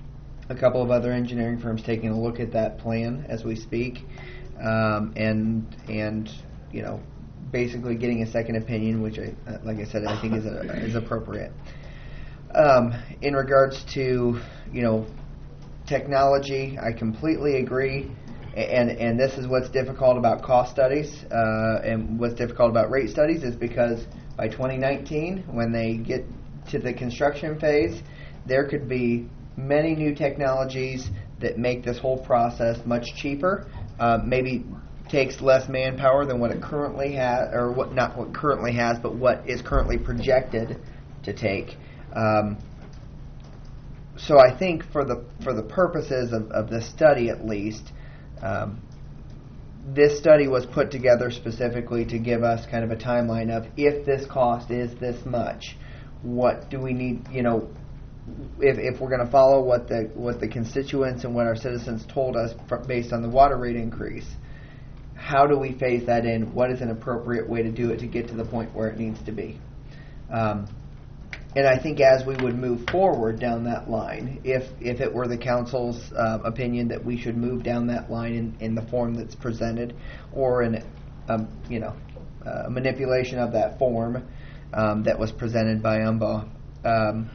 a couple of other engineering firms taking a look at that plan as we speak, um, and and you know, basically getting a second opinion, which I, uh, like I said, I think is a, is appropriate. Um, in regards to, you know, technology, I completely agree, and and this is what's difficult about cost studies, uh, and what's difficult about rate studies is because by twenty nineteen, when they get to the construction phase, there could be many new technologies that make this whole process much cheaper. Uh, maybe takes less manpower than what it currently has, or what not what currently has, but what is currently projected to take. Um, so I think for the for the purposes of, of this study, at least, um, this study was put together specifically to give us kind of a timeline of, if this cost is this much, what do we need, you know, if if we're going to follow what the what the constituents and what our citizens told us fr- based on the water rate increase, how do we phase that in? What is an appropriate way to do it to get to the point where it needs to be? Um, and I think as we would move forward down that line, if if it were the council's uh, opinion that we should move down that line in, in the form that's presented, or in um, you know uh, manipulation of that form um, that was presented by U M B A, um,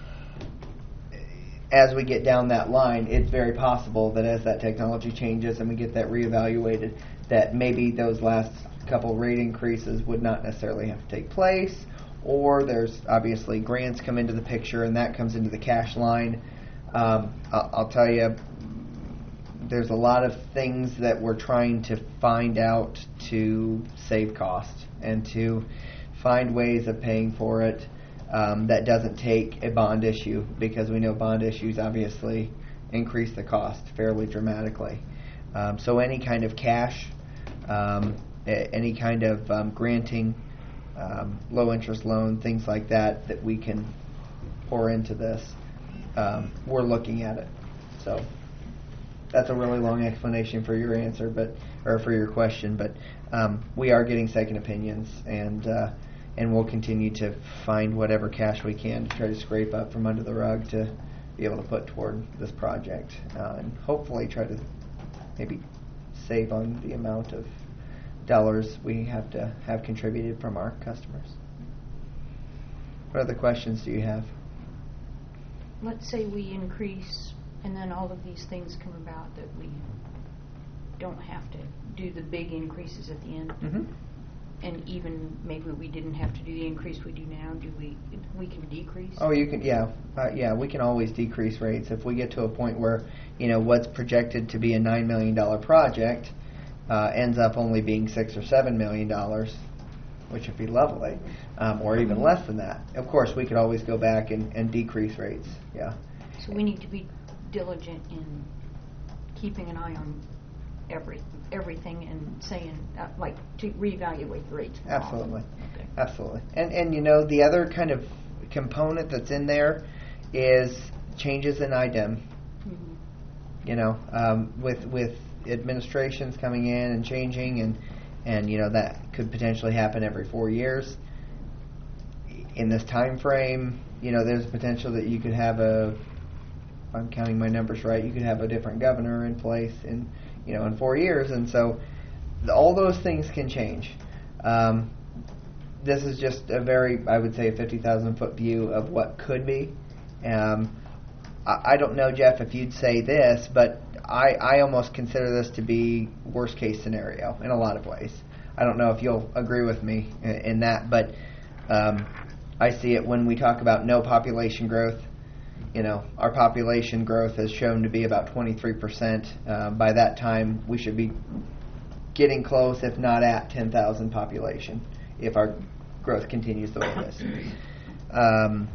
as we get down that line, it's very possible that as that technology changes and we get that reevaluated, that maybe those last couple rate increases would not necessarily have to take place, or there's obviously grants come into the picture and that comes into the cash line. Um, I'll, I'll tell you, there's a lot of things that we're trying to find out to save cost and to find ways of paying for it um, that doesn't take a bond issue, because we know bond issues obviously increase the cost fairly dramatically. Um, so any kind of cash, um, a- any kind of um, granting, um, low interest loan, things like that, that we can pour into this, um, we're looking at it. So that's a really long explanation for your answer, but or for your question, but um, we are getting second opinions, and uh, and we'll continue to find whatever cash we can to try to scrape up from under the rug to be able to put toward this project, uh, and hopefully try to maybe save on the amount of dollars we have to have contributed from our customers. What other questions do you have? Let's say we increase and then all of these things come about that we don't have to do the big increases at the end. Mm-hmm. And even maybe we didn't have to do the increase we do now. Do we? We can decrease. Oh, you can. Yeah, uh, yeah. We can always decrease rates if we get to a point where, you know, what's projected to be a nine million dollar project uh, ends up only being six or seven million dollars, which would be lovely, um, or even less than that. Of course, we could always go back and, and decrease rates. Yeah. So we need to be diligent in keeping an eye on every everything and saying uh, like to reevaluate the rates. Absolutely. Okay. Absolutely. And and you know, the other kind of component that's in there is changes in I D E M. Mm-hmm. You know, um, with with administrations coming in and changing, and and you know that could potentially happen every four years. In this time frame, you know, there's potential that you could have a, if I'm counting my numbers right, you could have a different governor in place in, you know, in four years, and so the, all those things can change. Um, this is just a very, I would say, a fifty thousand foot view of what could be. Um, I, I don't know, Jeff, if you'd say this, but I, I almost consider this to be worst case scenario in a lot of ways. I don't know if you'll agree with me in, in that, but um, I see it when we talk about no population growth. You know, our population growth has shown to be about twenty-three percent. Uh, by that time, we should be getting close, if not at ten thousand population, if our growth continues the way it is. Um,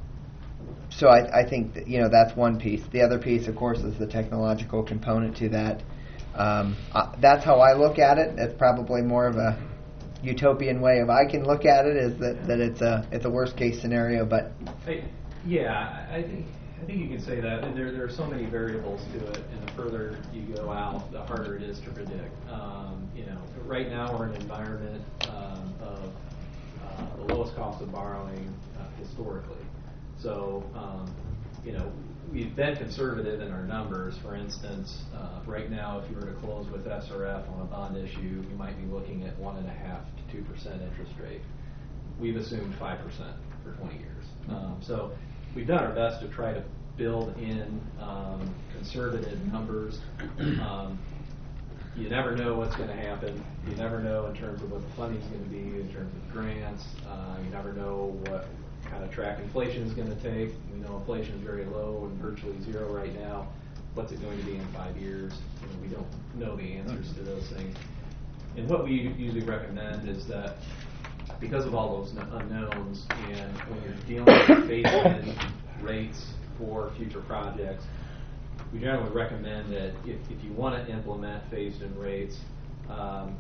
so I, I think that, you know, that's one piece. The other piece, of course, is the technological component to that. Um, uh, that's how I look at it. It's probably more of a utopian way of I can look at it, is that, that it's a it's a worst case scenario, but. I, Yeah, I think I think you can say that. And there there are so many variables to it, and the further you go out, the harder it is to predict. Um, you know, right now we're in an environment um, of uh, the lowest cost of borrowing uh, historically. So um, you know, we've been conservative in our numbers. For instance, uh, right now, if you were to close with S R F on a bond issue, you might be looking at one and a half to two percent interest rate. We've assumed five percent for twenty years. Um, so we've done our best to try to build in um, conservative numbers. Um, you never know what's going to happen. You never know in terms of what the funding is going to be, in terms of grants. Uh, you never know what kind of track inflation is going to take. We know inflation is very low and virtually zero right now. What's it going to be in five years? You know, we don't know the answers to those things. And what we usually recommend is that because of all those unknowns, and when you're dealing with phase-in rates for future projects, we generally recommend that if, if you want to implement phased-in rates, um,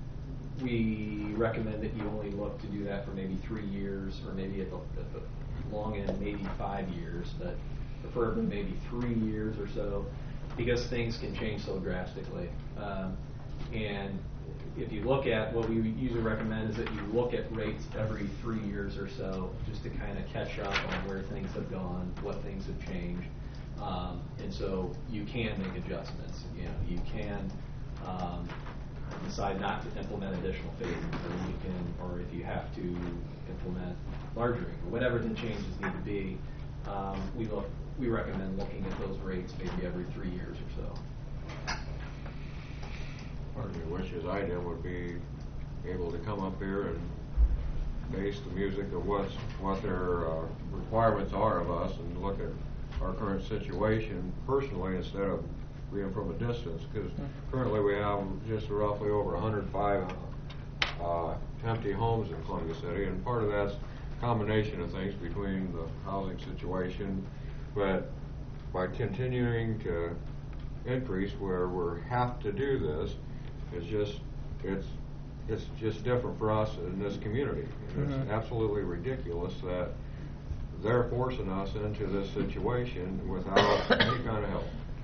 we recommend that you only look to do that for maybe three years, or maybe at the, at the long end, maybe five years, but preferably maybe three years or so, because things can change so drastically. Um, and if you look at, what we usually recommend is that you look at rates every three years or so, just to kind of catch up on where things have gone, what things have changed. Um, and so you can make adjustments. You know, you can um, decide not to implement additional phases, or you can, or if you have to implement larger, or whatever the changes need to be. Um, we look, we recommend looking at those rates maybe every three years or so. Part of me wishes I did would be able to come up here and base the music of what's, what their uh, requirements are of us, and look at our current situation personally instead of being from a distance, because currently we have just roughly over one hundred five uh, empty homes in Columbia City, and part of that's a combination of things between the housing situation, but by continuing to increase where we have to do this, it's just it's it's just different for us in this community. And Mhm. It's absolutely ridiculous that they're forcing us into this situation without any kind of help.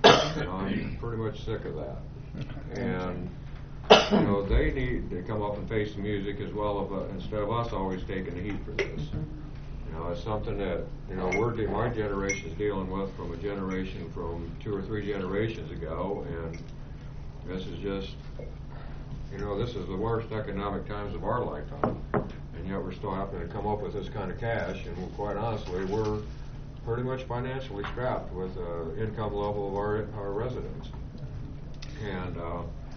I'm pretty much sick of that. And you know, they need to come up and face the music as well, of, uh, instead of us always taking the heat for this. You know, it's something that, you know, we're de- my generation's dealing with from a generation from two or three generations ago, and this is just, you know, this is the worst economic times of our lifetime, and yet we're still having to come up with this kind of cash, and quite honestly, we're pretty much financially strapped with the uh, income level of our, our residents. And uh,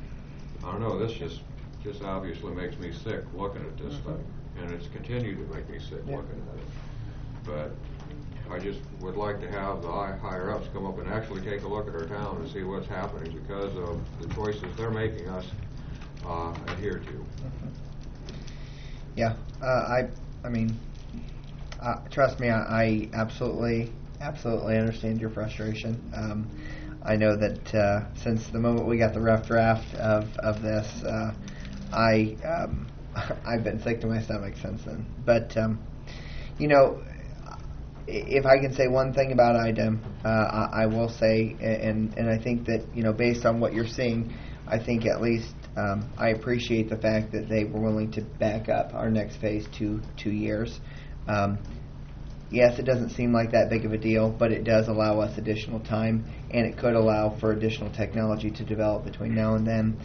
I don't know, this just just obviously makes me sick looking at this Mm-hmm. thing, and it's continued to make me sick Yeah. looking at it. But I just would like to have the high, higher ups come up and actually take a look at our town and see what's happening because of the choices they're making us uh, adhere to. Yeah, uh, I, I mean, uh, trust me, I, I absolutely, absolutely understand your frustration. Um, I know that uh, since the moment we got the rough draft of of this, uh, I, um, I've been sick to my stomach since then. But um, you know, if I can say one thing about I D E M, uh, I, I will say, and and I think that, you know, based on what you're seeing, I think at least um, I appreciate the fact that they were willing to back up our next phase two two years. Um, yes, it doesn't seem like that big of a deal, but it does allow us additional time, and it could allow for additional technology to develop between now and then.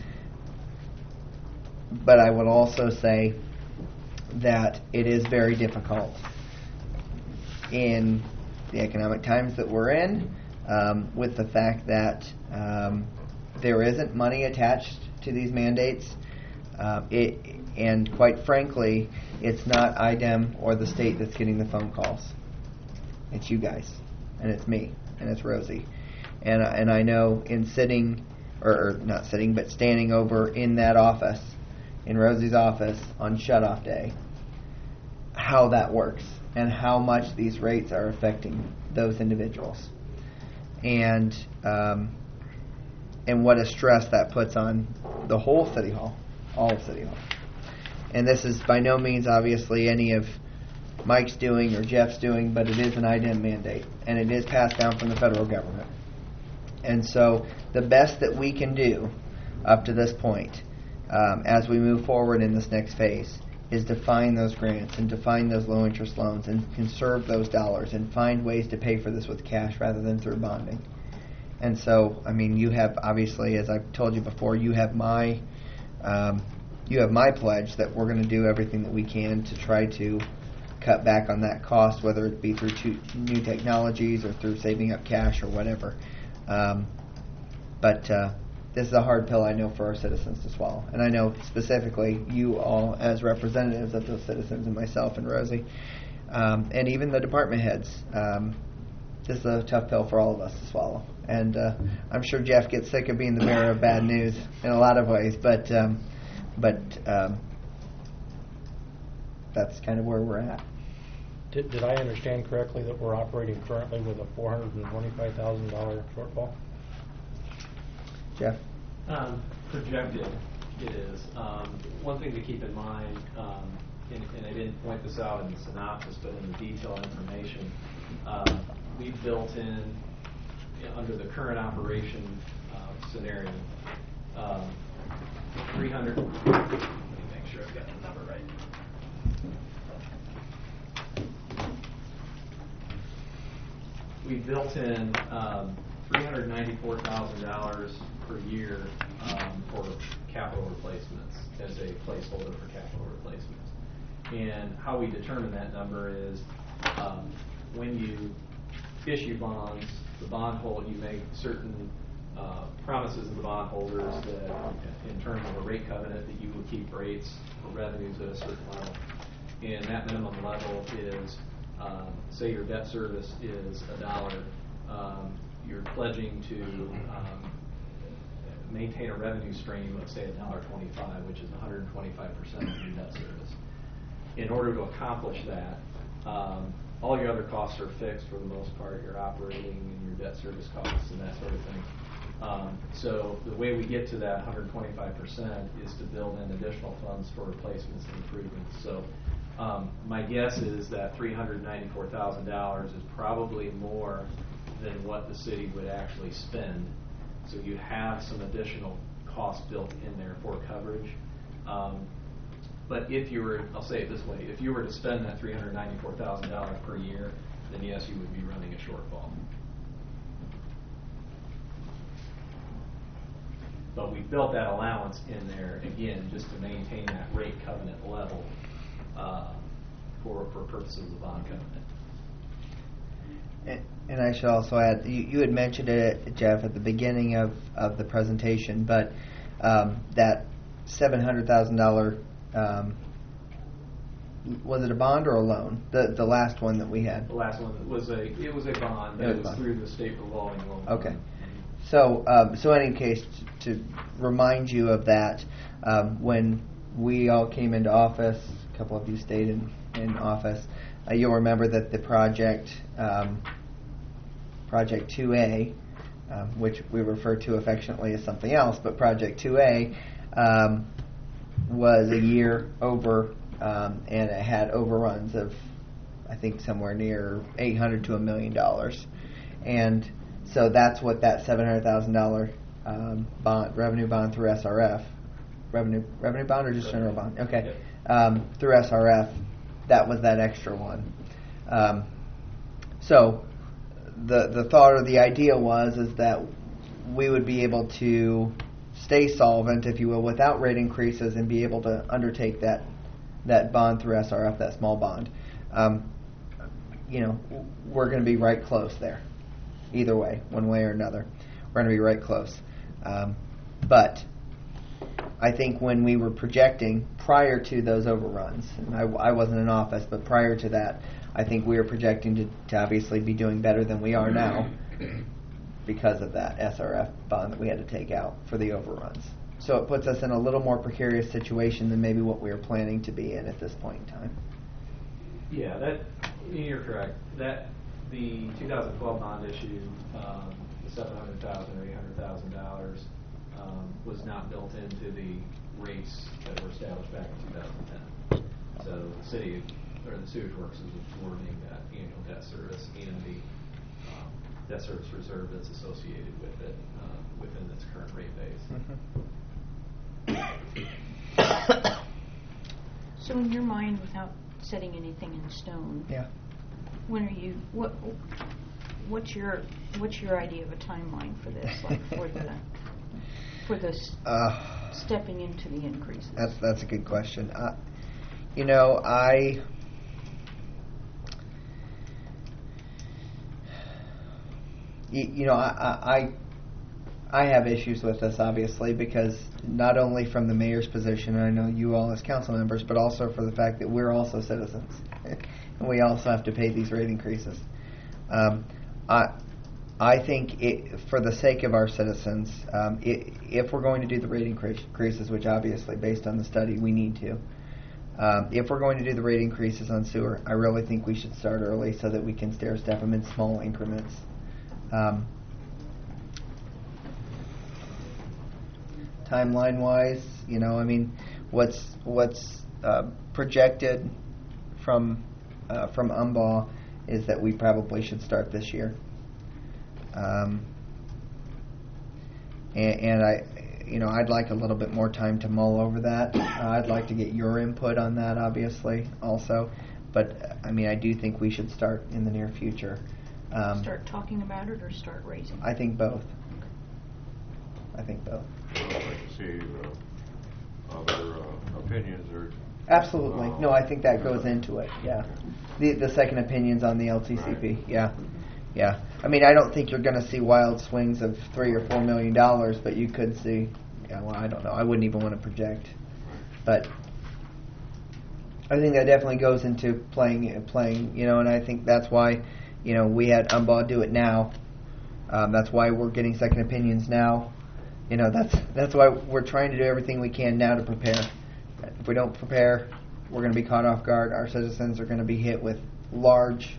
But I would also say that it is very difficult in the economic times that we're in, um, with the fact that um, there isn't money attached to these mandates. Uh, it, and quite frankly, it's not I D E M or the state that's getting the phone calls. It's you guys, and it's me, and it's Rosie. And, and I know in sitting, or, or not sitting, but standing over in that office, in Rosie's office on shut-off day, how that works and how much these rates are affecting those individuals, and um, and what a stress that puts on the whole City Hall, all of City Hall. And this is by no means obviously any of Mike's doing or Jeff's doing, but it is an I D E M mandate, and it is passed down from the federal government. And so the best that we can do up to this point, um, as we move forward in this next phase, is to find those grants and to find those low interest loans and conserve those dollars and find ways to pay for this with cash rather than through bonding. And so, I mean, you have, obviously, as I've told you before, you have my um, you have my pledge that we're going to do everything that we can to try to cut back on that cost, whether it be through two, new technologies or through saving up cash or whatever. Um, but uh, this is a hard pill, I know, for our citizens to swallow. And I know specifically you all as representatives of those citizens, and myself and Rosie, um, and even the department heads. Um, this is a tough pill for all of us to swallow. And uh, I'm sure Jeff gets sick of being the bearer of bad news in a lot of ways, but um, but um, that's kind of where we're at. Did, did I understand correctly that we're operating currently with a four hundred twenty-five thousand dollars shortfall? Jeff? Um, projected, it is. Um, one thing to keep in mind, um, and, and I didn't point this out in the synopsis, but in the detailed information, uh, we built in, you know, under the current operation uh, scenario, um, three hundred. Let me make sure I've got the number right. We built in um, three hundred ninety-four thousand dollars per year um, for capital replacements as a placeholder for capital replacements. And how we determine that number is um, when you issue bonds, the bondholder, you make certain uh, promises to the bondholders that in terms of a rate covenant that you will keep rates or revenues at a certain level. And that minimum level is, um, say your debt service is a dollar, um, you're pledging to um, maintain a revenue stream of, say, a dollar twenty-five, which is one hundred twenty-five percent of your debt service. In order to accomplish that, um, all your other costs are fixed for the most part, your operating and your debt service costs and that sort of thing. Um, so the way we get to that one hundred twenty-five percent is to build in additional funds for replacements and improvements. So um, my guess is that three hundred ninety-four thousand dollars is probably more than what the city would actually spend. So you have some additional costs built in there for coverage. Um, but if you were, I'll say it this way, if you were to spend that three hundred ninety-four thousand dollars per year, then yes, you would be running a shortfall. But we built that allowance in there, again, just to maintain that rate covenant level uh, for, for purposes of the bond covenant. And, and I should also add, you, you had mentioned it, Jeff, at the beginning of, of the presentation, but um, that seven hundred thousand dollars, um, was it a bond or a loan? The the last one that we had? The last one was a, it was a bond, but it was, it was through the state revolving loan. Okay. So, um, so in any case, to, to remind you of that, um, when we all came into office, a couple of you stayed in, in office, uh, you'll remember that the project, um, Project two A, um, which we refer to affectionately as something else, but Project two A um, was a year over, um, and it had overruns of, I think, somewhere near eight hundred to a million dollars, and so that's what that seven hundred thousand dollars um, bond, revenue bond through S R F, revenue revenue bond or just general bond? Okay, um, through S R F, that was that extra one. Um, so the the thought or the idea was is that we would be able to stay solvent, if you will, without rate increases and be able to undertake that that bond through S R F, that small bond. Um, you know, we're going to be right close there. Either way, one way or another, we're going to be right close. Um, but I think when we were projecting prior to those overruns, and I, I wasn't in office, but prior to that, I think we were projecting to, to obviously be doing better than we are now because of that S R F bond that we had to take out for the overruns. So it puts us in a little more precarious situation than maybe what we were planning to be in at this point in time. Yeah, that you're correct. That the two thousand twelve bond issue, um, the seven hundred thousand or eight hundred thousand dollars, um, was not built into the rates that were established back in two thousand ten. So the city or the sewage works is absorbing that annual debt service and the um, debt service reserve that's associated with it um, within its current rate base. Mm-hmm. So in your mind, without setting anything in stone, Yeah. when are you, what, what's your, what's your idea of a timeline for this, like for the, for this Uh, stepping into the increases? That's that's a good question. Uh, you know, I you, you know, I, I I have issues with this, obviously, because not only from the mayor's position, and I know you all as council members, but also for the fact that we're also citizens, and we also have to pay these rate increases. Um, I I think it, for the sake of our citizens, um, it, if we're going to do the rate increase- increases, which obviously, based on the study, we need to, um, if we're going to do the rate increases on sewer, I really think we should start early so that we can stair step them in small increments. Um, timeline-wise, you know, I mean, what's what's uh, projected from uh, from U M B A is that we probably should start this year. Um, and, and I, you know, I'd like a little bit more time to mull over that. Uh, I'd like to get your input on that, obviously, also. But I mean, I do think we should start in the near future. Um, Start talking about it or start raising? I think both. I think both. I'd like to see uh, other uh, opinions or. Absolutely. Uh, No, I think that goes into it. Yeah. The the second opinions on the L T C P. Right. Yeah. Yeah. I mean, I don't think you're going to see wild swings of three or four million dollars, but you could see. Yeah. Well, I don't know. I wouldn't even want to project, but I think that definitely goes into playing playing. You know, and I think that's why, you know, we had U M B A do it now. Um, that's why we're getting second opinions now. You know, that's that's why we're trying to do everything we can now to prepare. If we don't prepare, we're going to be caught off guard. Our citizens are going to be hit with large,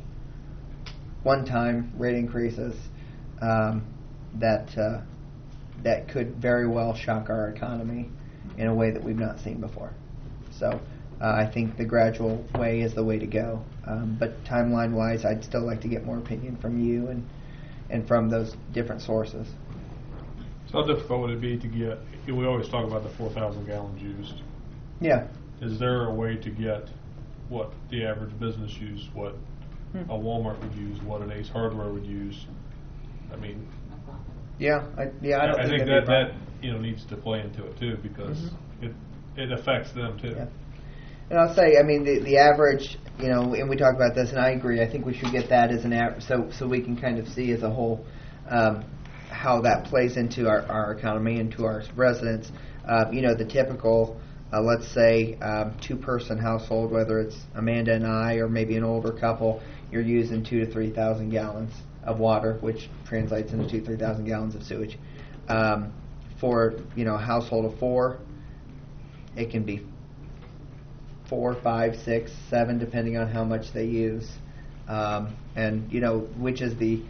one-time rate increases um, that uh, that could very well shock our economy in a way that we've not seen before. So uh, I think the gradual way is the way to go. Um, but timeline-wise, I'd still like to get more opinion from you and and from those different sources. So how difficult would it be to get, we always talk about the four thousand gallons used. Yeah. Is there a way to get what the average business use, what Hmm. a Walmart would use, what an Ace Hardware would use? I mean, Yeah, I, yeah, I don't I think, think that'd be a that, problem. that, you know, needs to play into it too, because Mhm. it, it affects them too. Yeah. And I'll say, I mean, the the average, you know, and we talk about this, and I agree. I think we should get that as an average, so so we can kind of see as a whole um, how that plays into our, our economy and to our residents. Uh, you know, the typical, uh, let's say, um, two-person household, whether it's Amanda and I, or maybe an older couple, you're using two to three thousand gallons of water, which translates into two three thousand gallons of sewage. Um, for you know, a household of four, it can be four, five, six, seven, depending on how much they use. Um, and, you know, which is the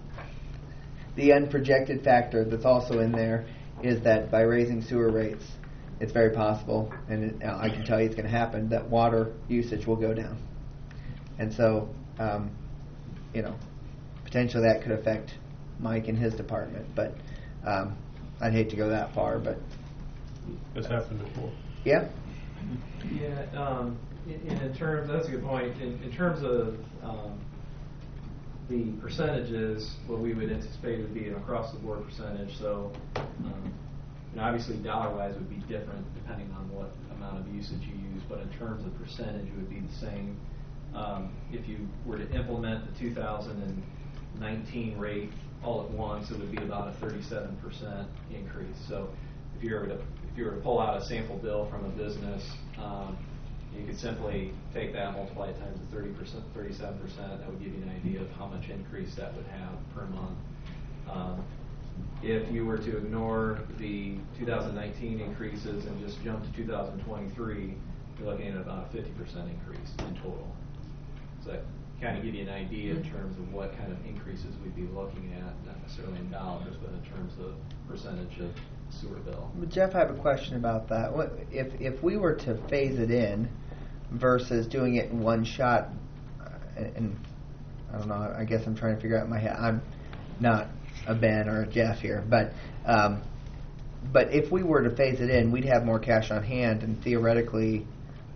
the unprojected factor that's also in there is that by raising sewer rates, it's very possible, and it, I can tell you it's going to happen, that water usage will go down. And so, um, you know, potentially that could affect Mike and his department, but um, I'd hate to go that far, but... It's happened before. Yeah? Yeah, um, in, in terms, that's a good point. In, in terms of um, the percentages, what we would anticipate would be an across-the-board percentage. So, um, you know, obviously, dollar-wise would be different depending on what amount of usage you use. But in terms of percentage, it would be the same. Um, if you were to implement the two thousand nineteen rate all at once, it would be about a thirty-seven percent increase. So, if you were to if you were to pull out a sample bill from a business, um, you could simply take that, multiply it times the thirty percent, thirty-seven percent. That would give you an idea of how much increase that would have per month. Um, if you were to ignore the two thousand nineteen increases and just jump to two thousand twenty-three, you're looking at about a fifty percent increase in total. So that kind of give you an idea in terms of what kind of increases we'd be looking at, not necessarily in dollars, but in terms of percentage of sewer bill. But Jeff, I have a question about that. What if if we were to phase it in versus doing it in one shot? And, and I don't know. I guess I'm trying to figure out in my head. I'm not a Ben or a Jeff here, but um, but if we were to phase it in, we'd have more cash on hand, and theoretically,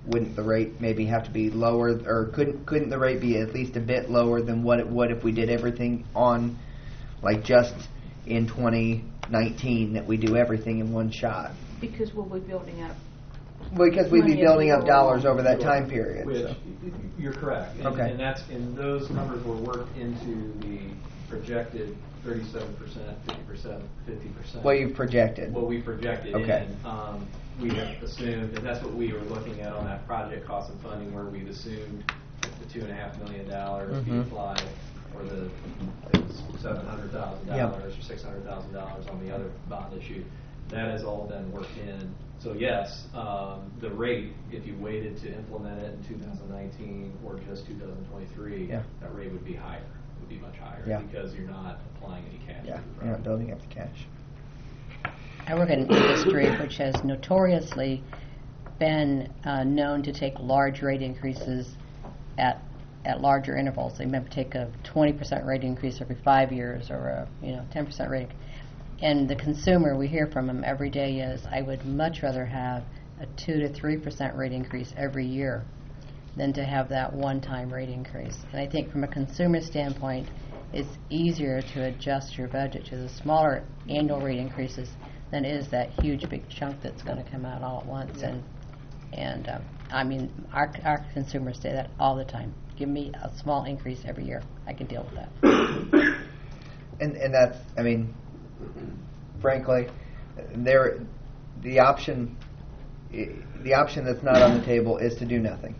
wouldn't the rate maybe have to be lower, or couldn't couldn't the rate be at least a bit lower than what it would if we did everything on, like just in twenty nineteen, that we do everything in one shot? Because we'll be building up. Because we'd be money building as up we go dollars along. over that Sure. time period. Which, so. you're correct. And, Okay. and that's, and those numbers were worked into the projected thirty-seven percent, fifty percent, fifty percent. What you've projected. What we projected Okay. in. Um, we have assumed, and that's what we were looking at on that project cost and funding, where we've assumed the two and a half million dollars be Mhm. applied, or the seven hundred thousand dollars or six hundred thousand dollars on the other bond issue. That has all been worked in. So yes, um, the rate, if you waited to implement it in two thousand nineteen or just two thousand twenty-three, Yeah. that rate would be higher, would be much higher, Yeah. because you're not applying any cash. Yeah, to the you're not project. building up the cash. I work in an industry which has notoriously been uh, known to take large rate increases at at larger intervals. They maybe take a twenty percent rate increase every five years, or a you know ten percent rate. And the consumer, we hear from them every day, is I would much rather have a two to three percent rate increase every year than to have that one-time rate increase. And I think from a consumer standpoint, it's easier to adjust your budget to the smaller annual rate increases than it is that huge big chunk that's going to come out all at once. Yeah. And and um, I mean, our our consumers say that all the time. Give me a small increase every year. I can deal with that. And and that's, I mean, frankly, there, the option, i- the option that's not on the table is to do nothing.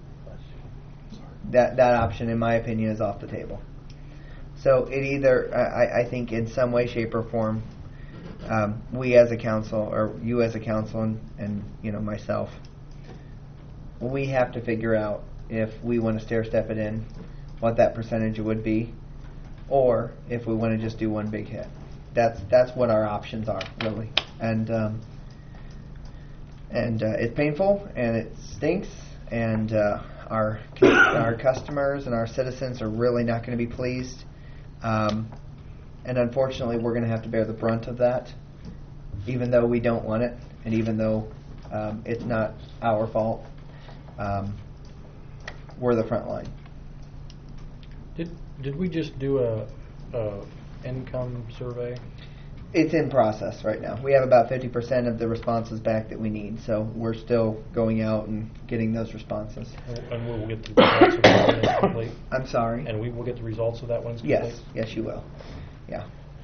That that option, in my opinion, is off the table. So it either, I, I think, in some way, shape, or form, um, we as a council, or you as a council, and, and you know myself, we have to figure out if we want to stair step it in, what that percentage would be, or if we want to just do one big hit. That's that's what our options are, really. And um, and uh, it's painful, and it stinks, and uh, our our customers and our citizens are really not going to be pleased. Um, and unfortunately, we're going to have to bear the brunt of that, even though we don't want it, and even though um, it's not our fault. Um, we're the front line. Did did we just do a, a income survey? It's in process right now. We have about fifty percent of the responses back that we need, so we're still going out and getting those responses. And we will get the results of that when it's complete? I'm sorry? And we will get the results of that when it's complete? Yes, yes you will. Yeah.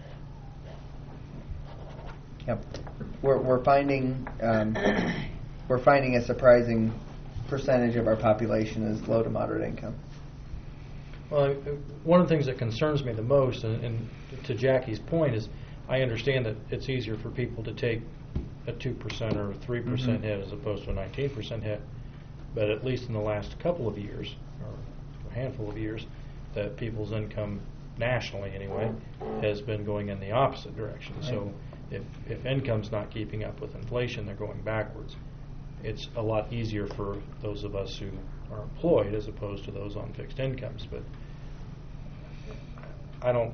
Yep. We're we're finding um, we're finding a surprising percentage of our population is low to moderate income. Well, uh, one of the things that concerns me the most, and, and to Jackie's point, is I understand that it's easier for people to take a two percent or a three percent Mhm. hit as opposed to a nineteen percent hit, but at least in the last couple of years, or a handful of years, that people's income, nationally anyway, has been going in the opposite direction. So if, if income's not keeping up with inflation, they're going backwards. It's a lot easier for those of us who are employed as opposed to those on fixed incomes. But I don't,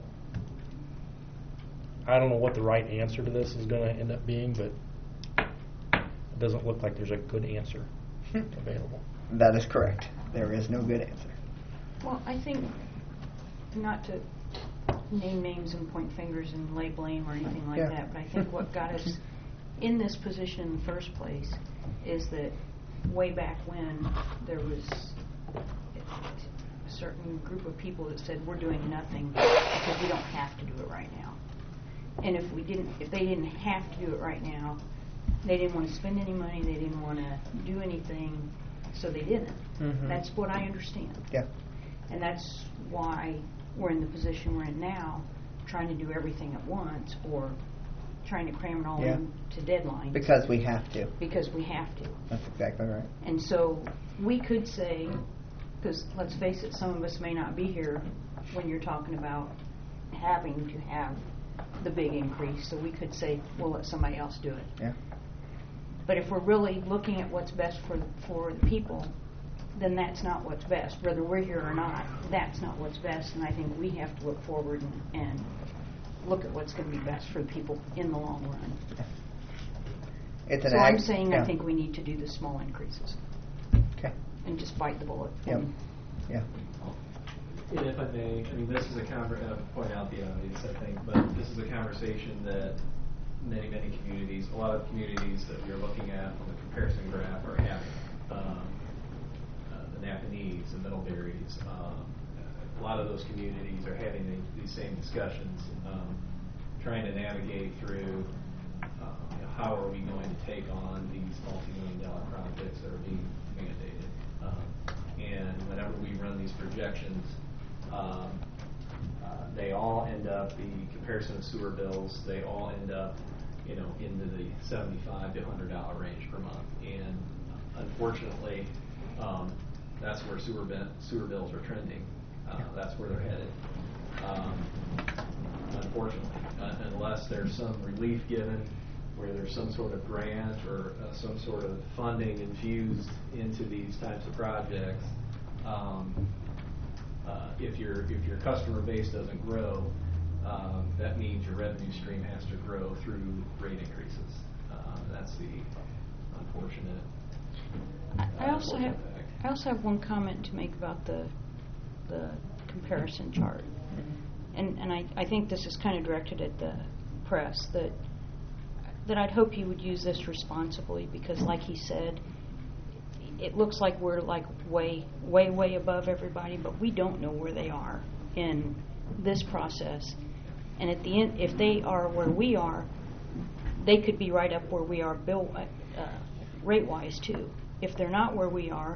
I don't know what the right answer to this is going to end up being, but it doesn't look like there's a good answer available. That is correct. There is no good answer. Well, I think, not to name names and point fingers and lay blame or anything like Yeah. that, but I think what got us in this position in the first place is that way back when there was a certain group of people that said we're doing nothing because we don't have to do it right now. And if we didn't, if they didn't have to do it right now, they didn't want to spend any money, they didn't want to do anything, so they didn't. Mhm. That's what I understand. Yeah. And that's why we're in the position we're in now, trying to do everything at once, or trying to cram it all Yeah. into deadlines. Because we have to. Because we have to. That's exactly right. And so we could say, because let's face it, some of us may not be here when you're talking about having to have the big increase, so we could say, we'll let somebody else do it. Yeah. But if we're really looking at what's best for for the people, then that's not what's best. Whether we're here or not, that's not what's best, and I think we have to look forward and, and look at what's going to be best for the people in the long run. It's an So ag- I'm saying yeah. I think we need to do the small increases. Okay. and just bite the bullet. Yep. Yeah. And if I may, I mean, this is a conver- uh, point out the obvious, I think, but this is a conversation that many, many communities, a lot of communities that we're looking at on the comparison graph are having. Um, uh, the Napanese, the Middleburys, um, a lot of those communities are having the, these same discussions, um, trying to navigate through uh, you know, how are we going to take on these multi-million dollar projects that are being mandated. Um, and whenever we run these projections, um, uh, they all end up, the comparison of sewer bills, they all end up, you know, into the seventy-five to one hundred dollar range per month. And unfortunately, um, that's where sewer, ben- sewer bills are trending. Uh, that's where they're headed. Um, unfortunately, uh, unless there's some relief given, where there's some sort of grant or uh, some sort of funding infused into these types of projects, um, uh, if your if your customer base doesn't grow, um, that means your revenue stream has to grow through rate increases. Uh, that's the unfortunate. I uh, also have unfortunate fact. I also have one comment to make about the the comparison chart, and and I, I think this is kind of directed at the press, that that I'd hope you would use this responsibly, because like he said, it looks like we're like way way way above everybody, but we don't know where they are in this process. And at the end, if they are where we are, they could be right up where we are bill uh, rate wise too. If they're not where we are,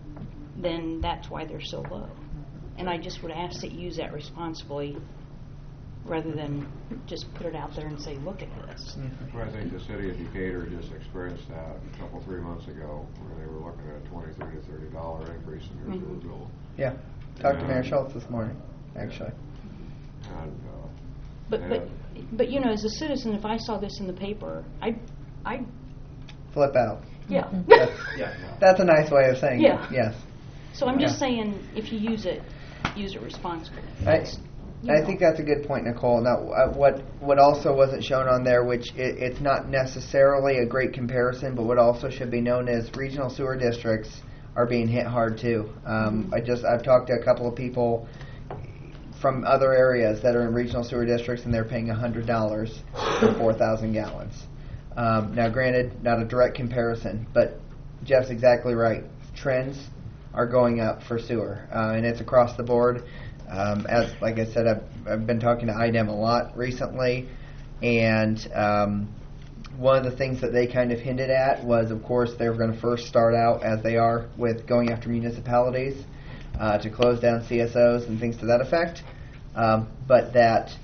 then that's why they're so low. And I just would ask that you use that responsibly, rather than just put it out there and say, look at this. Well, I think the city of Decatur just experienced that a couple, three months ago, where they were looking at a twenty, thirty, thirty dollar increase in their sewer Mm-hmm. bill. Yeah. Talked to Yeah. Mayor Schultz this morning, actually. And, uh, But yeah. but but you know, as a citizen, if I saw this in the paper, I I Flip out. yeah. That's, Yeah. that's a nice way of saying Yeah. it. Yes. So I'm just Yeah. saying, if you use it, use it responsibly. I, That's- you I know. think that's a good point, Nicole. Now, uh, what what also wasn't shown on there, which it, it's not necessarily a great comparison, but what also should be known is regional sewer districts are being hit hard too. Um, Mm-hmm. I just I've talked to a couple of people from other areas that are in regional sewer districts, and they're paying one hundred dollars for four thousand gallons. Um, now, granted, not a direct comparison, but Jeff's exactly right. Trends are going up for sewer, uh, and it's across the board. Um, as like I said, I've, I've been talking to I D E M a lot recently, and um, one of the things that they kind of hinted at was, of course, they were going to first start out, as they are, with going after municipalities uh, to close down C S Os and things to that effect, um, but that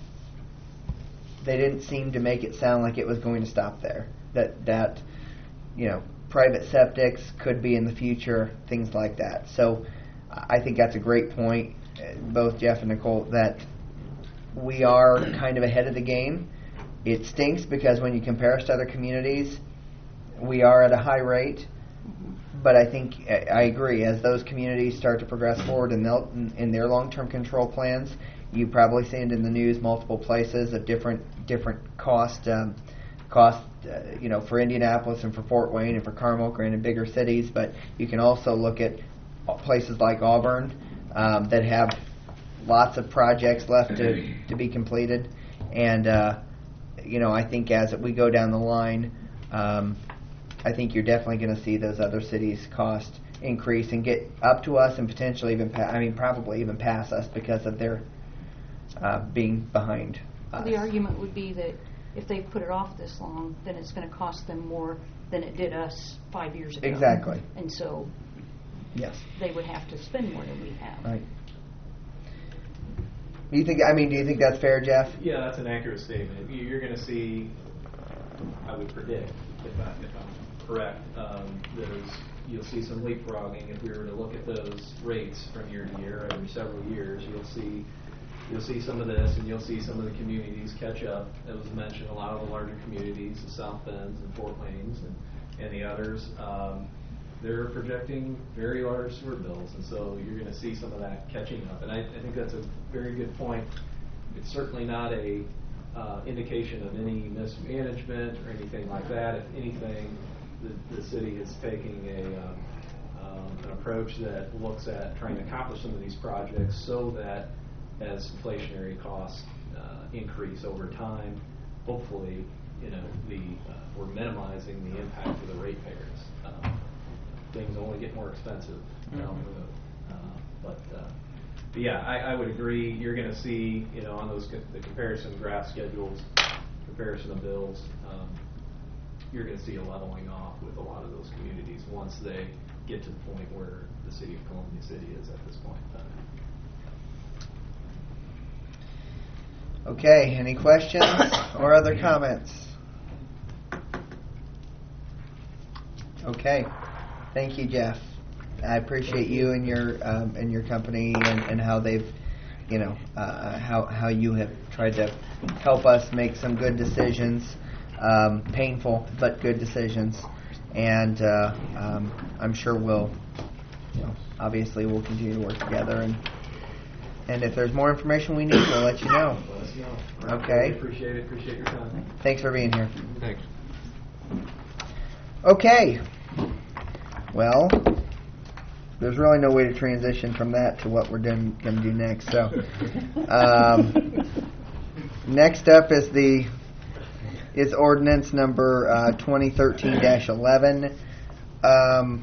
they didn't seem to make it sound like it was going to stop there. That that you know, private septics could be in the future, things like that. So I think that's a great point, both Jeff and Nicole, that we are kind of ahead of the game. It stinks because when you compare us to other communities, we are at a high rate. But I think I agree, as those communities start to progress forward in, in, in their long-term control plans, you probably see it in the news multiple places of different different cost um, cost uh, you know, for Indianapolis and for Fort Wayne and for Carmel, granted bigger cities, but you can also look at places like Auburn um, that have lots of projects left to, to be completed. And uh, you know, I think as we go down the line, um, I think you're definitely going to see those other cities' cost increase and get up to us and potentially even, pa- I mean, probably even pass us because of their uh, being behind us. The argument would be that if they put it off this long, then it's going to cost them more than it did us five years ago. Exactly. And so Yes. they would have to spend more than we have. Right. Do you think? I mean, do you think that's fair, Jeff? Yeah, that's an accurate statement. You- You're going to see, I would predict, if, I, if I'm correct, um, there's, you'll see some leapfrogging. If we were to look at those rates from year to year, every several years, you'll see you'll see some of this, and you'll see some of the communities catch up. As was mentioned, a lot of the larger communities, the South Bends and Fort Waynes and, and the others, um, they're projecting very large sewer bills, and so you're going to see some of that catching up. And I, I think that's a very good point. It's certainly not a uh, indication of any mismanagement or anything like that. If anything, the, the city is taking a, um, um, an approach that looks at trying to accomplish some of these projects so that as inflationary costs uh, increase over time, hopefully, you know, the uh, we're minimizing the impact to the ratepayers. Um, things only get more expensive down the road. Uh, but, uh, but yeah, I, I would agree. You're going to see, you know, on those co- the comparison graph schedules, comparison of bills, um, you're going to see a leveling off with a lot of those communities once they get to the point where the city of Columbia City is at this point in time. Okay, any questions or other comments? Okay, thank you, Jeff. I appreciate you and your um, and your company and, and how they've, you know, uh, how how you have tried to help us make some good decisions, um, painful but good decisions, and uh, um, I'm sure we'll, you know, obviously we'll continue to work together, and and if there's more information we need, we'll let you know. Let us know. Okay. Really appreciate it. Appreciate your time. Thanks for being here. Thanks. Okay. Well, there's really no way to transition from that to what we're going to do next. So, um, next up is the is ordinance number uh, twenty thirteen dash eleven. Um,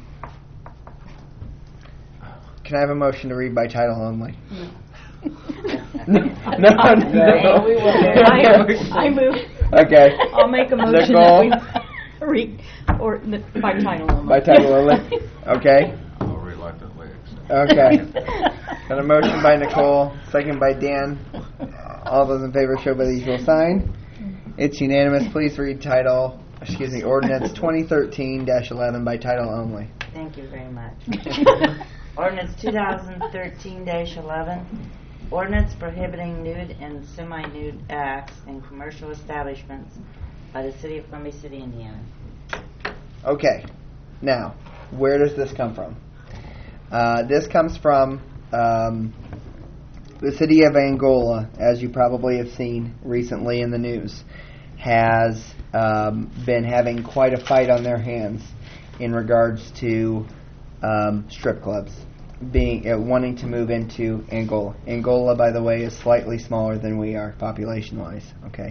can I have a motion to read by title only? No, no, no. No, we will. I, I move. Okay. I'll make a motion Nicole? that we read or n- by title only. By title only. Okay. I'll reluctantly accept. Okay. Got a motion by Nicole, second by Dan. All those in favor show by the usual sign. It's unanimous. Please read title, excuse me, ordinance twenty thirteen dash eleven by title only. Thank you very much. Ordinance two thousand thirteen dash eleven. Ordinance prohibiting nude and semi-nude acts in commercial establishments by the City of Columbia City, Indiana. Okay. Now, where does this come from? Uh, this comes from um, the city of Angola, as you probably have seen recently in the news, has um, been having quite a fight on their hands in regards to um, strip clubs being uh, wanting to move into Angola. Angola, by the way, is slightly smaller than we are population-wise. Okay.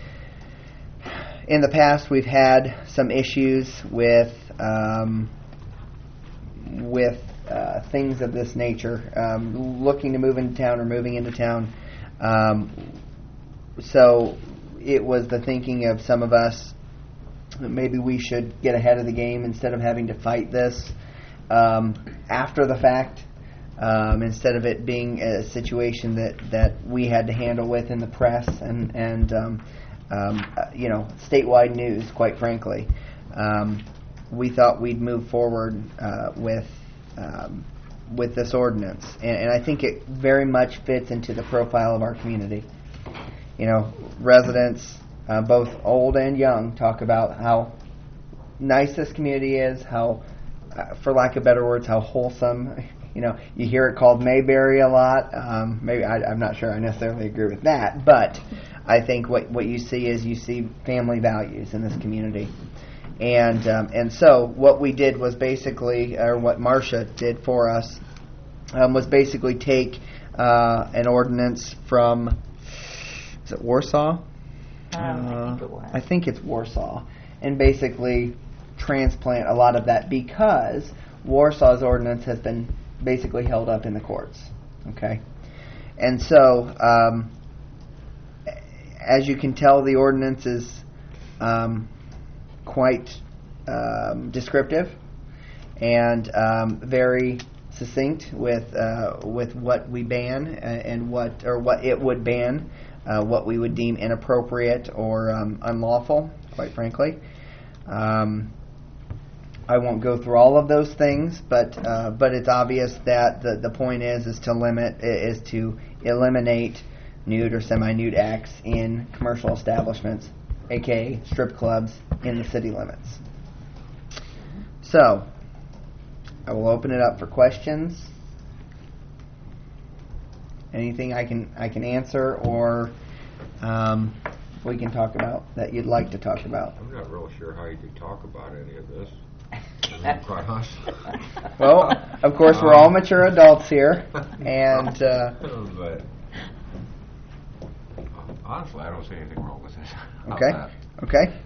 In the past, we've had some issues with um, with uh, things of this nature, um, looking to move into town or moving into town. Um, so it was the thinking of some of us that maybe we should get ahead of the game instead of having to fight this um, after the fact, um, instead of it being a situation that, that we had to handle with in the press and, and um, um, uh, you know, statewide news, quite frankly. Um, we thought we'd move forward uh, with um, with this ordinance, and, and I think it very much fits into the profile of our community. You know, residents, uh, both old and young, talk about how nice this community is, how, uh, for lack of better words, how wholesome. You know, you hear it called Mayberry a lot. Um, maybe I, I'm not sure I necessarily agree with that, but I think what what you see is you see family values in this community. And um, and so what we did was basically, or what Marcia did for us, um, was basically take uh, an ordinance from, is it Warsaw? Um, I think it was. I think it's Warsaw, and basically transplant a lot of that because Warsaw's ordinance has been basically held up in the courts. Okay, and so um, as you can tell, the ordinance is um, quite um, descriptive and um, very succinct with uh, with what we ban and what or what it would ban, uh, what we would deem inappropriate or um, unlawful, quite frankly. Um, I won't go through all of those things, but uh, but it's obvious that the the point is is to limit is to eliminate nude or semi-nude acts in commercial establishments, aka strip clubs, in the city limits. So, I will open it up for questions. Anything I can I can answer or um, we can talk about that you'd like to talk about. I'm not real sure how you could talk about any of this. question, to be quite honest. Well, of course, we're all mature adults here, and uh, But honestly, I don't see anything wrong with this. How's okay, that? okay.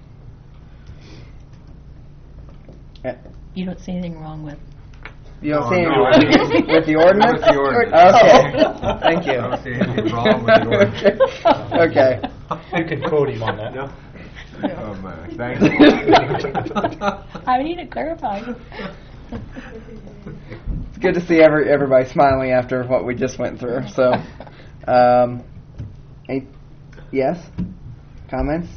Uh, You don't see anything wrong with. You don't No, see no, anything I wrong mean- with the ordinance? With the ordinance. Okay, thank you. I don't see anything wrong with the ordinance. Okay. You can quote him on that. No. Oh, man, thank you. I need to clarify. It's good to see every everybody smiling after what we just went through. So, um, any, yes, comments?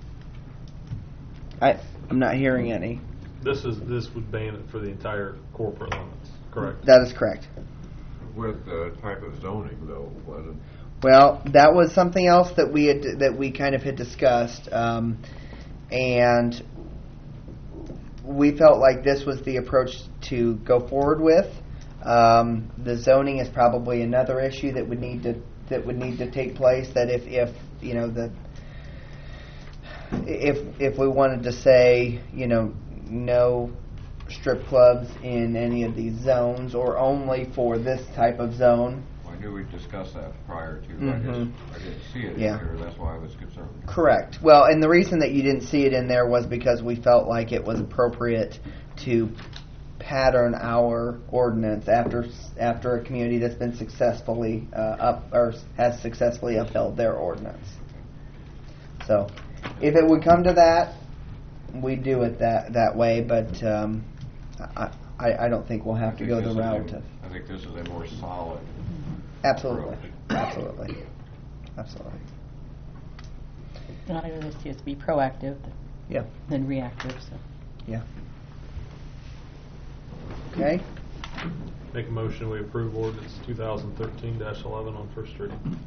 I I'm not hearing any. This is, this would ban it for the entire corporate limits, correct? That is correct. With the type of zoning, though, wasn't. Well, that was something else that we had that we kind of had discussed, um, and we felt like this was the approach to go forward with. Um, the zoning is probably another issue that would need to that would need to take place. That if, if you know the if if we wanted to say, you know, no strip clubs in any of these zones or only for this type of zone. I knew we discussed that prior to. Mm-hmm. I just I didn't see it Yeah. in here. That's why I was concerned. Correct. Well, and the reason that you didn't see it in there was because we felt like it was appropriate to pattern our ordinance after after a community that's been successfully uh, up or has successfully upheld their ordinance. So, if it would come to that, we do it that that way. But um, I, I I don't think we'll have to go the route of. I think this is a more solid. Absolutely, absolutely, absolutely. And I really see it to be proactive Yeah. than reactive. So. Yeah. Okay. Make a motion, we approve ordinance two thousand thirteen dash eleven on first reading.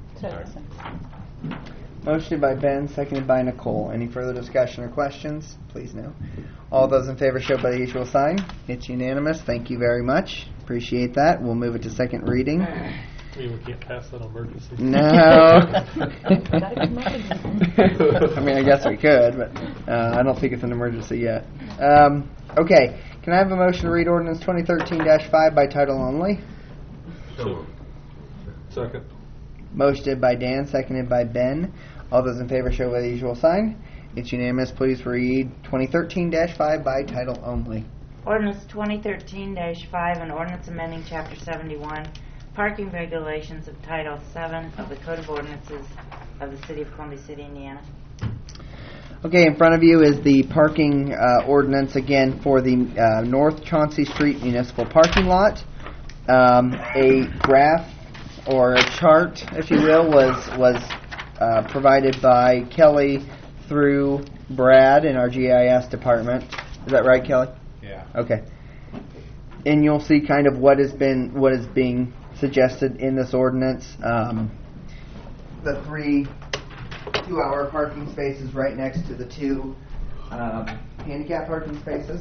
Motion by Ben, seconded by Nicole. Any further discussion or questions? Please no. All those in favor show by the usual sign. It's unanimous. Thank you very much. Appreciate that. We'll move it to second reading. I mean, we can't pass that on emergency. No. I mean, I guess we could, but uh, I don't think it's an emergency yet. Um, okay. Can I have a motion to read ordinance twenty thirteen dash five by title only? So, Second. Motioned by Dan, seconded by Ben. All those in favor show by the usual sign. It's unanimous. Please read twenty thirteen dash five by title only. Ordinance twenty thirteen dash five, an ordinance amending Chapter seventy-one, parking regulations of Title seven of the Code of Ordinances of the City of Columbia City, Indiana. Okay, in front of you is the parking uh, ordinance again for the uh, North Chauncey Street Municipal Parking Lot. Um, a graph or a chart, if you will, was was uh, provided by Kelly through Brad in our G I S department. Is that right, Kelly? yeah. Okay. And you'll see kind of what has been what is being suggested in this ordinance. Um, the three two-hour parking spaces right next to the two um, handicap parking spaces.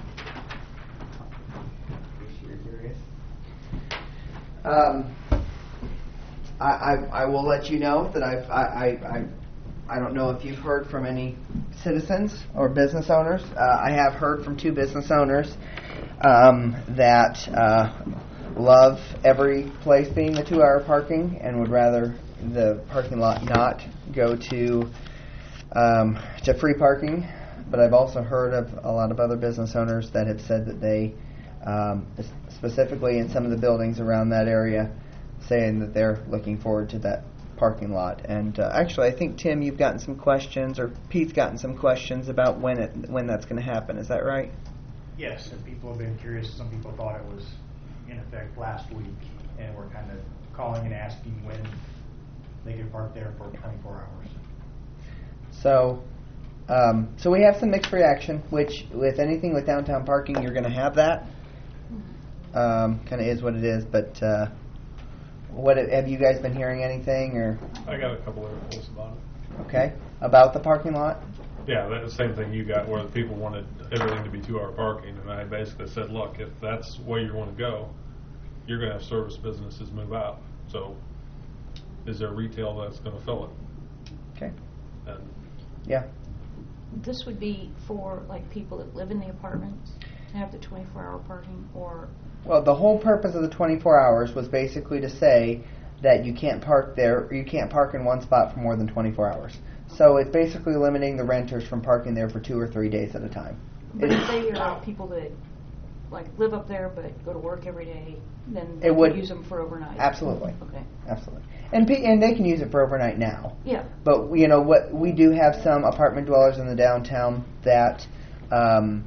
Um, I, I, I will let you know that I've, I, I, I, I don't know if you've heard from any citizens or business owners. Uh, I have heard from two business owners um, that uh, love every place being the two-hour parking and would rather the parking lot not go to um, to free parking. But I've also heard of a lot of other business owners that have said that they, um, specifically in some of the buildings around that area, saying that they're looking forward to that parking lot. And uh, actually, I think Tim, you've gotten some questions, or Pete's gotten some questions about when it when that's going to happen. Is that right? Yes, and people have been curious. Some people thought it was in effect last week, and we're kind of calling and asking when they can park there for twenty-four hours. So, um, so we have some mixed reaction, which with anything with downtown parking, you're going to have that. Um, kind of is what it is. But uh, what have you guys been hearing anything, or? I got a couple of articles about it. Okay, about the parking lot. Yeah, that's the same thing you got, where the people wanted everything to be two-hour parking, and I basically said, look, if that's the way you want to go, you're going to have service businesses move out. So, is there retail that's going to fill it? Okay. And Yeah. This would be for like people that live in the apartments? to have the twenty-four hour parking, or? Well, the whole purpose of the twenty-four hours was basically to say that you can't park there, you can't park in one spot for more than twenty-four hours. So it's basically limiting the renters from parking there for two or three days at a time. But It- if they are people that, like, live up there but go to work every day, then It they would- could use them for overnight? Absolutely. Okay. Absolutely. And pe- and they can use it for overnight now. Yeah. But you know what? We do have some apartment dwellers in the downtown that um,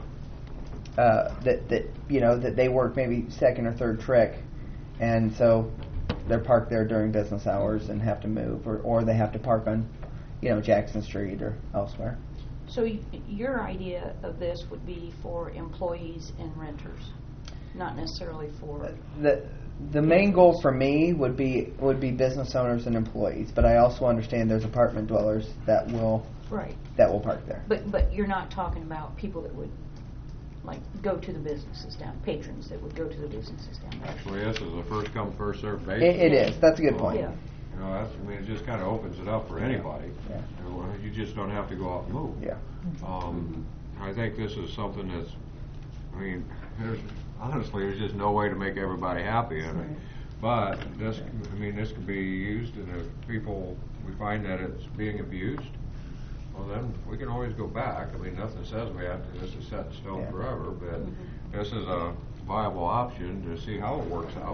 uh, that that you know that they work maybe second or third trick, and so they're parked there during business hours and have to move, or or they have to park on, you know, Jackson Street or elsewhere. So y- your idea of this would be for employees and renters, not necessarily for... The the main goal for me would be would be business owners and employees, but I also understand there's apartment dwellers that will Right. that will park there. But but you're not talking about people that would, like, go to the businesses down, patrons that would go to the businesses down there. Actually, this is a first come, first served basis. It, it is. That's a good So, point. Yeah. You know, that's, I mean, it just kind of opens it up for anybody. Yeah. You know, you just don't have to go out and move. Yeah. Um, I think this is something that's, I mean, there's, honestly, there's just no way to make everybody happy in it. But this, I mean, this could be used, and if people, we find that it's being abused, well, then we can always go back. I mean, nothing says we have to, this is set in stone Yeah. forever, but this is a viable option to see how it works out.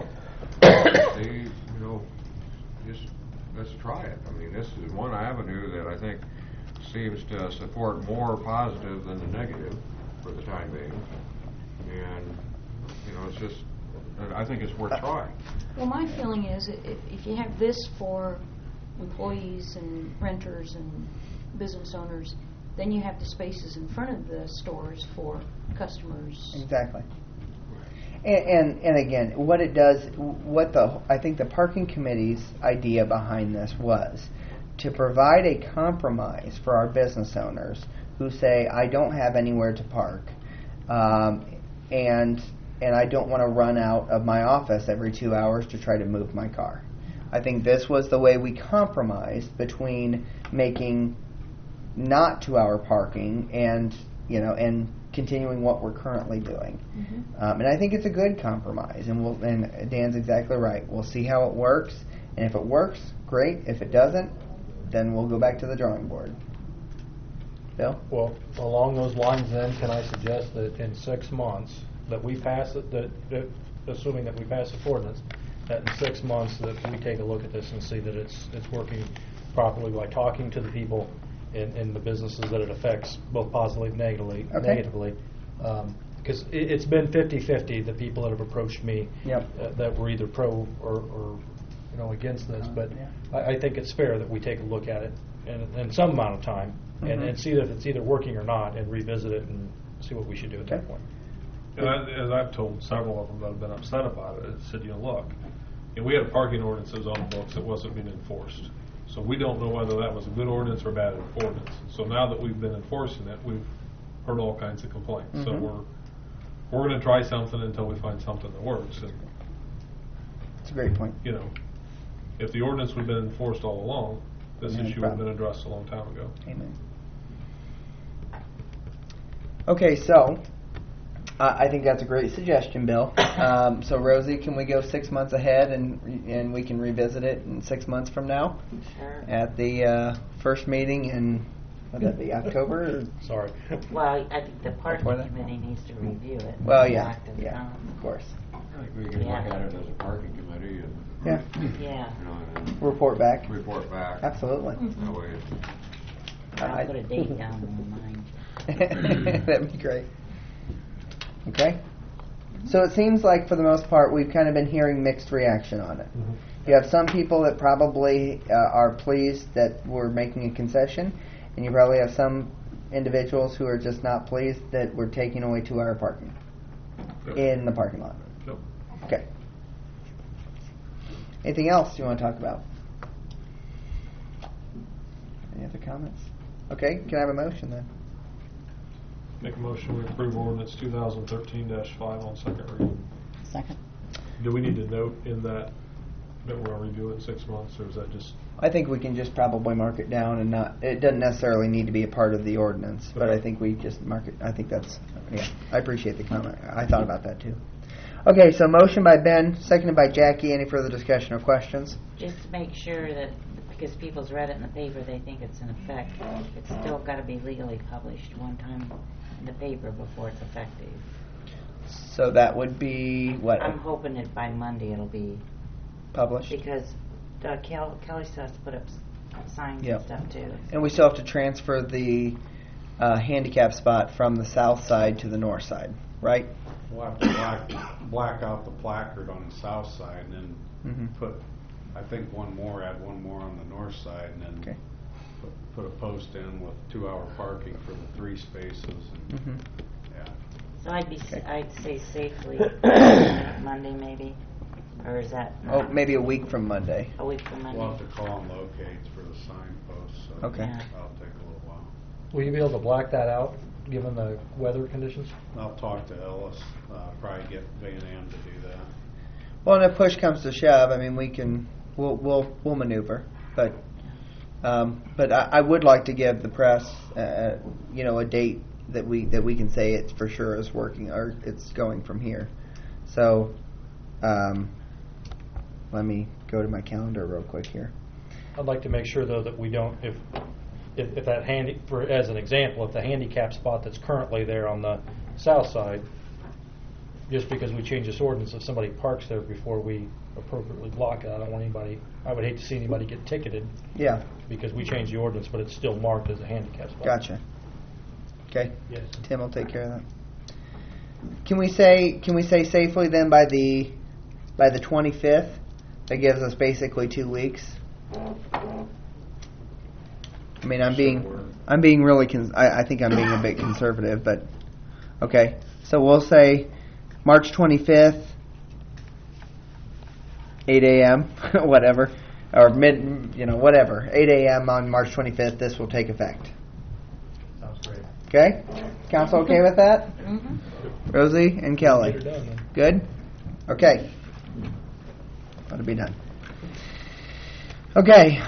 See, you know, just, let's try it. I mean, this is one avenue that I think seems to support more positive than the negative for the time being. And, you know, it's just, I think it's worth trying. Well, my feeling is i- if, if you have this for employees and renters and business owners, then you have the spaces in front of the stores for customers. Exactly. And, and and again, what it does, what the I think the parking committee's idea behind this was to provide a compromise for our business owners who say, I don't have anywhere to park, um, and and I don't want to run out of my office every two hours to try to move my car. I think this was the way we compromised between making not two-hour parking and you know and continuing what we're currently doing. Mm-hmm. Um, and I think it's a good compromise. And we'll and Dan's exactly right. We'll see how it works, and if it works, great. If it doesn't, then we'll go back to the drawing board. Bill? Well, along those lines then, can I suggest that in six months, that we pass it, that, that assuming that we pass the ordinance, that in six months that we take a look at this and see that it's it's working properly by talking to the people in, in the businesses that it affects, both positively and negatively. Okay. negatively. Because it, it's been fifty-fifty, the people that have approached me Yep. uh, that were either pro or, or you know against this. But I, I think it's fair that we take a look at it in, in some amount of time and, Mhm. and see if it's either working or not, and revisit it and see what we should do at that point. And I, as I've told several of them that have been upset about it, I said, you know, look, you know, we had a parking ordinance that was on the books that wasn't being enforced. So we don't know whether that was a good ordinance or a bad ordinance. So now that we've been enforcing it, we've heard all kinds of complaints. So Mhm. we're we're going to try something until we find something that works. And It's a great point. you know, if the ordinance would have been enforced all along, this Yeah, issue would have been probably. addressed a long time ago. Amen. Okay, so uh, I think that's a great suggestion, Bill. Um, so Rosie, can we go six months ahead and and we can revisit it in six months from now Sure. at the uh, first meeting in what would that be, October? Or? Sorry. Well, I think the parking Before that? committee needs to review it. Well, and yeah, act as yeah, some. of course. I think we can look Yeah. at it as a parking committee and, Yeah. Yeah. you know, and Report back. report back. Absolutely. That way it's I'll I- put a date down in mind. That'd be great. Okay. So it seems like for the most part we've kind of been hearing mixed reaction on it. You have some people that probably uh, are pleased that we're making a concession, and you probably have some individuals who are just not pleased that we're taking away two-hour parking Yep. in the parking lot. Yep. Okay. Anything else you want to talk about? Any other comments? Okay, can I have a motion then? Make a motion we approve ordinance two thousand thirteen dash five on second reading. Second. Do we need to note in that that we'll review it in six months, or is that just? I think we can just probably mark it down and not, it doesn't necessarily need to be a part of the ordinance, but I think we just mark it, I think that's, yeah, I appreciate the comment. I thought about that too. Okay, so motion by Ben, seconded by Jackie. Any further discussion or questions? Just to make sure that, because people's read it in the paper, they think it's in effect. It's still got to be legally published one time in the paper before it's effective. So that would be what? I'm hoping that by Monday it'll be published. Because uh, Kel- Kelly still has to put up s- signs Yep. and stuff too. And we still have to transfer the uh, handicap spot from the south side to the north side, right? We'll have to black, black out the placard on the south side and then Mhm. put, I think, one more, add one more on the north side, and then Okay. put, put a post in with two-hour parking for the three spaces. And, Mhm. yeah. So I'd be, s I'd say safely Monday maybe, or is that Oh, not? maybe a week from Monday. A week from Monday. We'll have to call and locate for the signposts, so Okay. Yeah. that'll take a little while. Will you be able to black that out, given the weather conditions? I'll talk to Ellis, uh, probably get Van Am to do that. Well, and if push comes to shove, I mean, we can, we'll, we'll, we'll maneuver. But, um, but I, I would like to give the press, uh, you know, a date that we that we can say it's for sure is working or it's going from here. So, um, let me go to my calendar real quick here. I'd like to make sure, though, that we don't, if, if, if that handy, for, as an example, if the handicap spot that's currently there on the south side, just because we change this ordinance, if somebody parks there before we appropriately block it, I don't want anybody, I would hate to see anybody get ticketed. Yeah. Because we changed the ordinance, but it's still marked as a handicap spot. Gotcha. Okay. Yes. Tim will take care of that. Can we say can we say safely then by the by the twenty-fifth? That gives us basically two weeks. I mean, I'm being I'm being really cons- I, I think I'm being a bit conservative, but okay. So we'll say March twenty-fifth, eight a.m. whatever, or mid, you know, whatever, eight a.m. on March twenty-fifth. This will take effect. Sounds great. Okay? Council okay with that? Mm-hmm. Rosie and Kelly? Get her done, then. Good? Okay. That'll be done. Okay.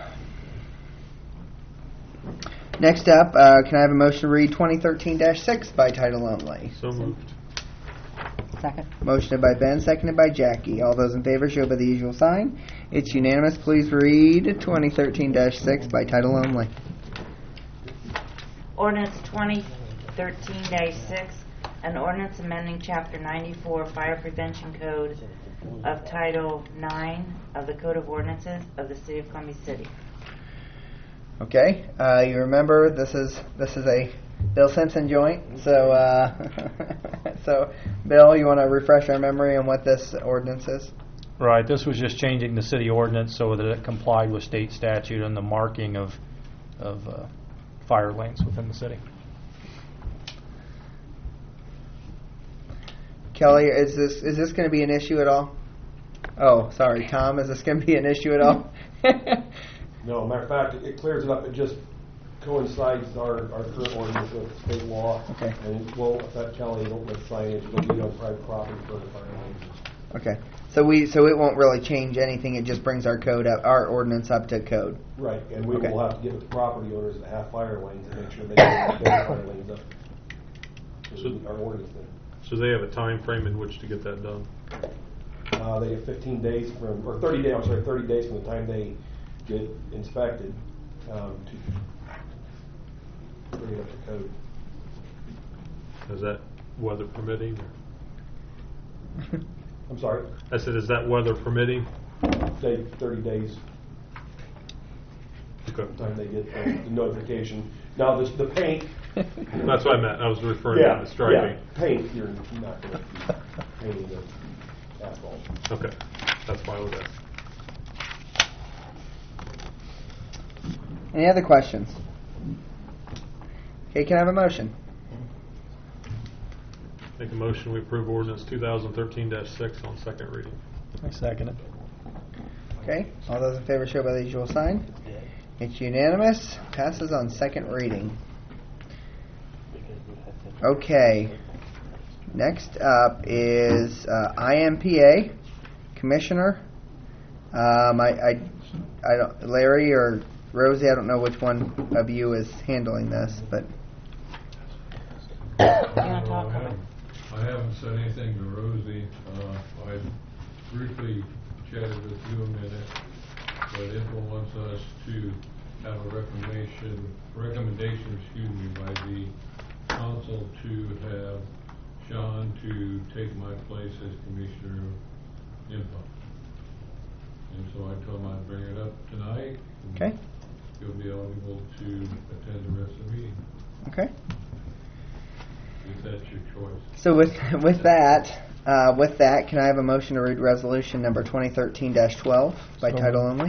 Next up, uh, can I have a motion to read twenty thirteen dash six by title only? So moved. Second. Motioned by Ben, seconded by Jackie. All those in favor show by the usual sign. It's unanimous. Please read twenty thirteen dash six by title only. Ordinance twenty thirteen dash six, an ordinance amending Chapter ninety-four Fire Prevention Code of Title nine of the Code of Ordinances of the City of Columbia City. Okay, uh, you remember this is this is a Bill Simpson joint. So, uh, so Bill, you want to refresh our memory on what this ordinance is? Right, this was just changing the city ordinance so that it complied with state statute and the marking of, of uh, fire lanes within the city. Kelly, is this is this going to be an issue at all? Oh, sorry, Tom, is this going to be an issue at all? No, matter of fact, it, it clears it up. It just coincides our, our current ordinance with state law. Okay. And it won't affect Kelly, it won't affect signage, it'll be on private property for the fire lanes. Okay, so we so it won't really change anything. It just brings our code up, our ordinance up to code. Right, and we Okay. will have to get with the property owners that have fire lanes and make sure they get their fire lanes up. So- Our ordinance then. So they have a time frame in which to get that done. Uh, they have fifteen days from, or thirty days, I'm sorry, thirty days from the time they get inspected, um, to bring it up to code. Is that weather permitting? Or? I'm sorry, I said, is that weather permitting? say thirty days Okay. from the time they get the the notification. Now, the, the paint. That's what I meant. I was referring Yeah, to the striping. yeah, paint, you're not going to be painting the asphalt. Okay. That's why I was asking. Any other questions? Okay, can I have a motion? Make a motion we approve ordinance two thousand thirteen dash six on second reading. I second it. Okay, all those in favor show by the usual sign. It's unanimous. Passes on second reading. Okay. Next up is uh, I M P A Commissioner Um, I, I, I don't, Larry or Rosie, I don't know which one of you is handling this, but. You want to talk I about haven't, I haven't said anything to Rosie. Uh, I briefly chatted with you a minute, but I wants us to have a recommendation, recommendation, excuse me, by the council to have Sean to take my place as Commissioner of Info. And so I told him I'd bring it up tonight. Okay. You'll be eligible to attend the rest of the meeting, Okay. if that's your choice. So with with that, uh, with that, can I have a motion to read resolution number twenty thirteen dash twelve by So title only?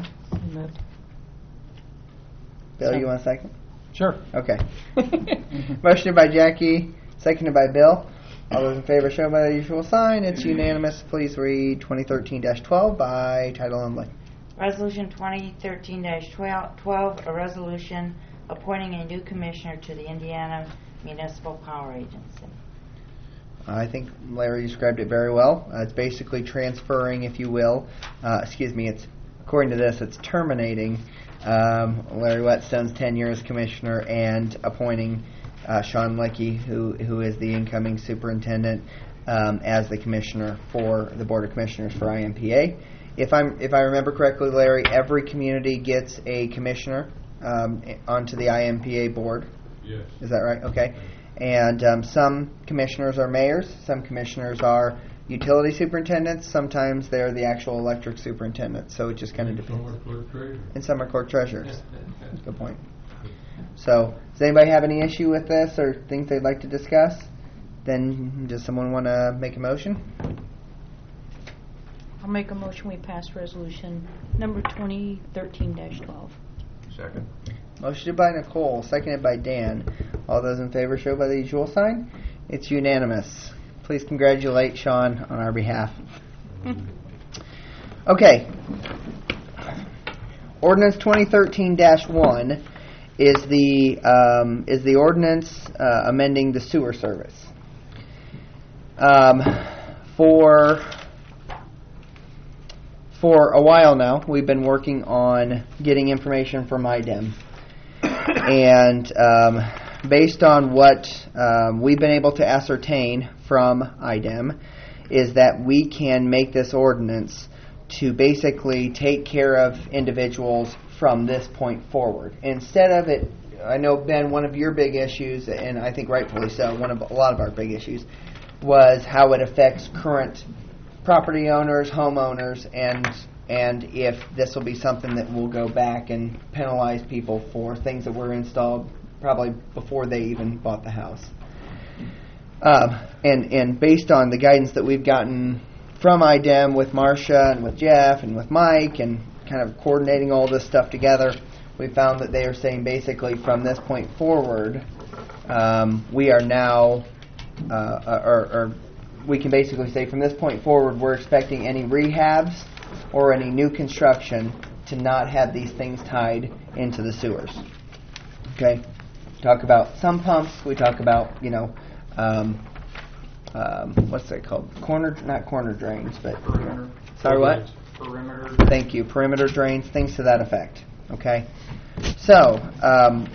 Bill, you want a second? Sure. Okay. Motion by Jackie, seconded by Bill. All those in favor show by the usual sign. It's unanimous. Please read twenty thirteen dash twelve by title only. Resolution twenty thirteen dash twelve, a resolution appointing a new commissioner to the Indiana Municipal Power Agency. I think Larry described it very well. Uh, it's basically transferring, if you will. Uh, excuse me. It's according to this, it's terminating um, Larry Whetstone's tenure as commissioner and appointing uh, Sean Leckie, who who is the incoming superintendent, um, as the commissioner for the Board of Commissioners for I M P A. If I'm if I remember correctly, Larry, every community gets a commissioner um, onto the I M P A board. Yes. Is that right? Okay. And um, some commissioners are mayors, some commissioners are utility superintendents, sometimes they're the actual electric superintendent, so it just kind of depends. Some are clerk treasurer. And some are clerk treasurers. Good point. So, does anybody have any issue with this or things they'd like to discuss? Then, does someone want to make a motion? I'll make a motion we pass resolution number twenty thirteen dash twelve. Second. Motion by Nicole, seconded by Dan. All those in favor show by the usual sign. It's unanimous. Please congratulate Sean on our behalf. Okay. Ordinance twenty thirteen dash one is the um, is the ordinance uh, amending the sewer service. Um, for for a while now, we've been working on getting information from I D E M. And um, based on what um, we've been able to ascertain from I D E M is that we can make this ordinance to basically take care of individuals from this point forward. Instead of it, I know, Ben, one of your big issues, and I think rightfully so, one of a lot of our big issues, was how it affects current property owners, homeowners, and and if this will be something that will go back and penalize people for things that were installed probably before they even bought the house. Um, and, and based on the guidance that we've gotten from I D E M with Marcia and with Jeff and with Mike and kind of coordinating all this stuff together, we found that they are saying basically from this point forward, um, we are now, uh, or, or we can basically say from this point forward, we're expecting any rehabs or any new construction to not have these things tied into the sewers. Okay? Talk about sump pumps. We talk about, you know, um, um, what's that called? Corner, not corner drains, but Perimeter. sorry, what? Perimeter. Thank you. Perimeter drains, things to that effect. Okay? So, um,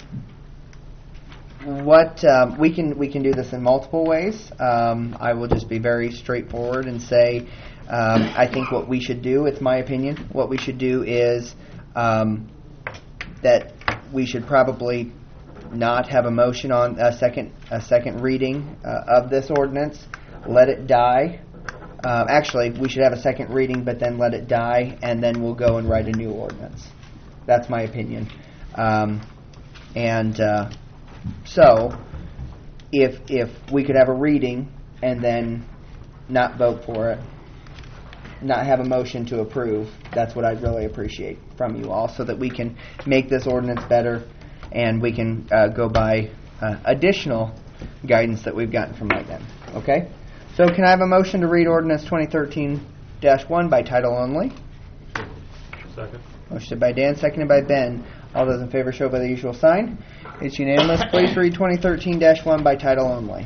what um, we can we can do this in multiple ways. Um, I will just be very straightforward and say, um, I think what we should do, it's my opinion, what we should do is um, that we should probably not have a motion on a second a second reading uh, of this ordinance. Let it die. Uh, actually, we should have a second reading, but then let it die, and then we'll go and write a new ordinance. That's my opinion. Um, and uh, so, if if we could have a reading and then not vote for it, not have a motion to approve, that's what I'd really appreciate from you all, so that we can make this ordinance better and we can uh, go by uh, additional guidance that we've gotten from I D E M. Okay? So can I have a motion to read ordinance twenty thirteen dash one by title only? Second. Motion by Dan, seconded by Ben. All those in favor show by the usual sign. It's unanimous. Please read twenty thirteen dash one by title only.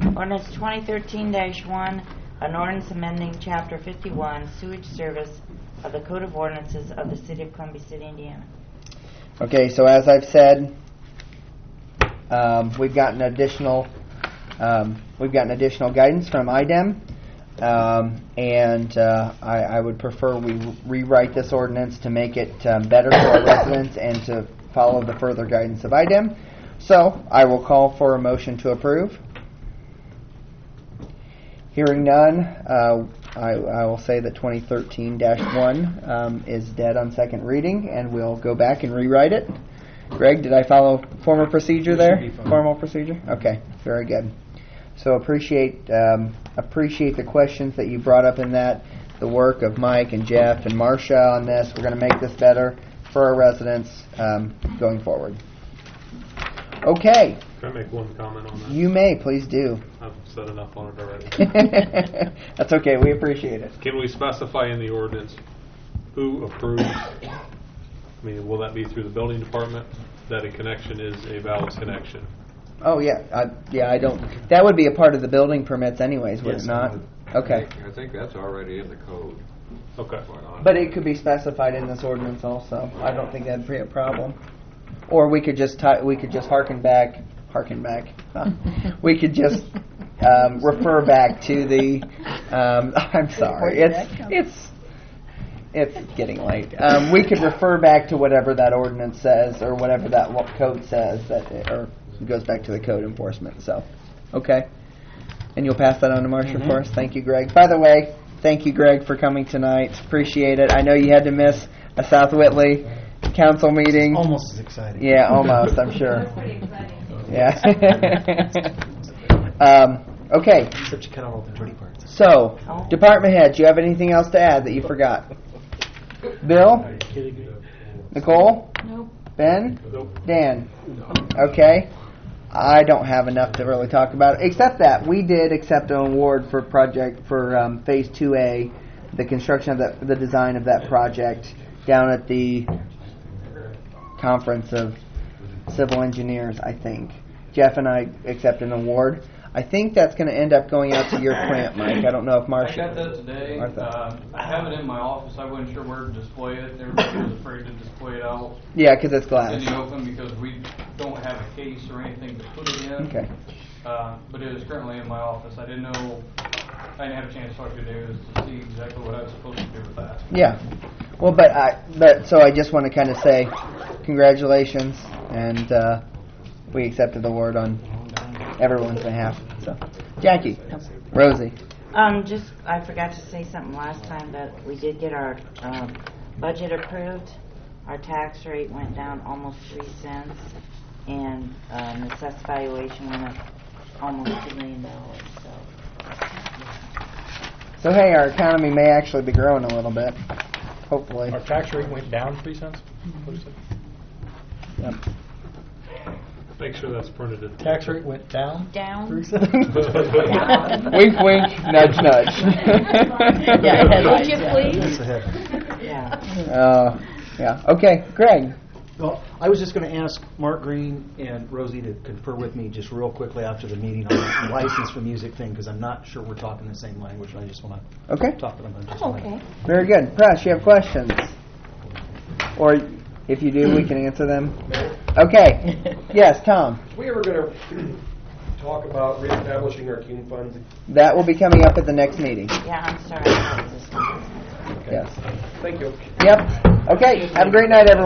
Ordinance twenty thirteen dash one, an ordinance amending Chapter fifty-one, Sewage Service of the Code of Ordinances of the City of Columbia City, Indiana. Okay, so as I've said, um, we've gotten additional um, we've gotten additional guidance from I D E M, um, and uh, I, I would prefer we rewrite this ordinance to make it um, better for our residents and to follow the further guidance of I D E M. So I will call for a motion to approve. Hearing none, uh, I, I will say that twenty thirteen dash one um, is dead on second reading, and we'll go back and rewrite it. Greg, did I follow formal procedure there? Formal procedure? Okay, very good. So appreciate um, appreciate the questions that you brought up in that, the work of Mike and Jeff and Marcia on this. We're going to make this better for our residents um, going forward. Okay. Can I make one comment on that? You may, please do. I've said enough on it already. That's okay, we appreciate it. Can we specify in the ordinance who approves? I mean, will that be through the building department, that a connection is a valid connection? Oh, yeah, I, yeah, I don't, that would be a part of the building permits anyways, would Yes, it not? I Okay. think- I think that's already in the code. Okay. But it could be specified in this ordinance also. I don't think that'd be a problem. Or we could just ti- we could just harken back, harken back. Huh? We could just um, refer back to the. Um, I'm sorry, it's it's it's getting late. Um, we could refer back to whatever that ordinance says or whatever that lo- code says that it, or it goes back to the code enforcement. So, okay. And you'll pass that on to Marcia Mm-hmm. for us. Thank you, Greg. By the way, thank you, Greg, for coming tonight. Appreciate it. I know you had to miss a South Whitley council meeting. Almost as exciting. Yeah, almost, I'm sure. Yeah. um, okay. Except you cut out all the pretty parts. So, department heads, do you have anything else to add that you forgot? Bill? Nicole? Nope. Ben? Dan? Okay. I don't have enough to really talk about, except that we did accept an award for project for um, Phase two A, the construction of that, the design of that project down at the Conference of Civil Engineers, I think. Jeff and I accept an award. I think that's going to end up going out to your plant, Mike. I don't know if Marcia... I got that today. Martha. Uh, I have it in my office. I wasn't sure where to display it. Everybody was afraid to display it out Yeah, because it's glass. in the open because we don't have a case or anything to put it in. Okay. Uh, but it is currently in my office. I didn't know, I didn't have a chance to talk to David to see exactly what I was supposed to do with that. Yeah. Well, but I, but so I just want to kind of say congratulations, and uh, we accepted the award on everyone's behalf. So, Jackie, Rosie. Um, just, I forgot to say something last time, but we did get our um, budget approved. Our tax rate went down almost three cents, and um, the assessed valuation went up almost two million dollars. So, So hey, our economy may actually be growing a little bit. Hopefully. Our tax rate went down three cents? What is it? Yep. Make sure that's printed in. Tax rate went down? Down. Wink, wink, nudge, nudge. Would you please? yeah. Uh, yeah. Okay, Greg. Well, I was just going to ask Mark Green and Rosie to confer with me just real quickly after the meeting on the license for music thing, because I'm not sure we're talking the same language. I just want to Okay. talk to them. I just Okay. wanna- Very good. Press, you have questions? Or if you do, we can answer them. Okay. Yes, Tom. We ever going to talk about reestablishing our Cume funds? That will be coming up at the next meeting. Yeah, I'm sorry. I thought it was this one. Yes. Thank you. Yep. Okay. Have a great night, everyone.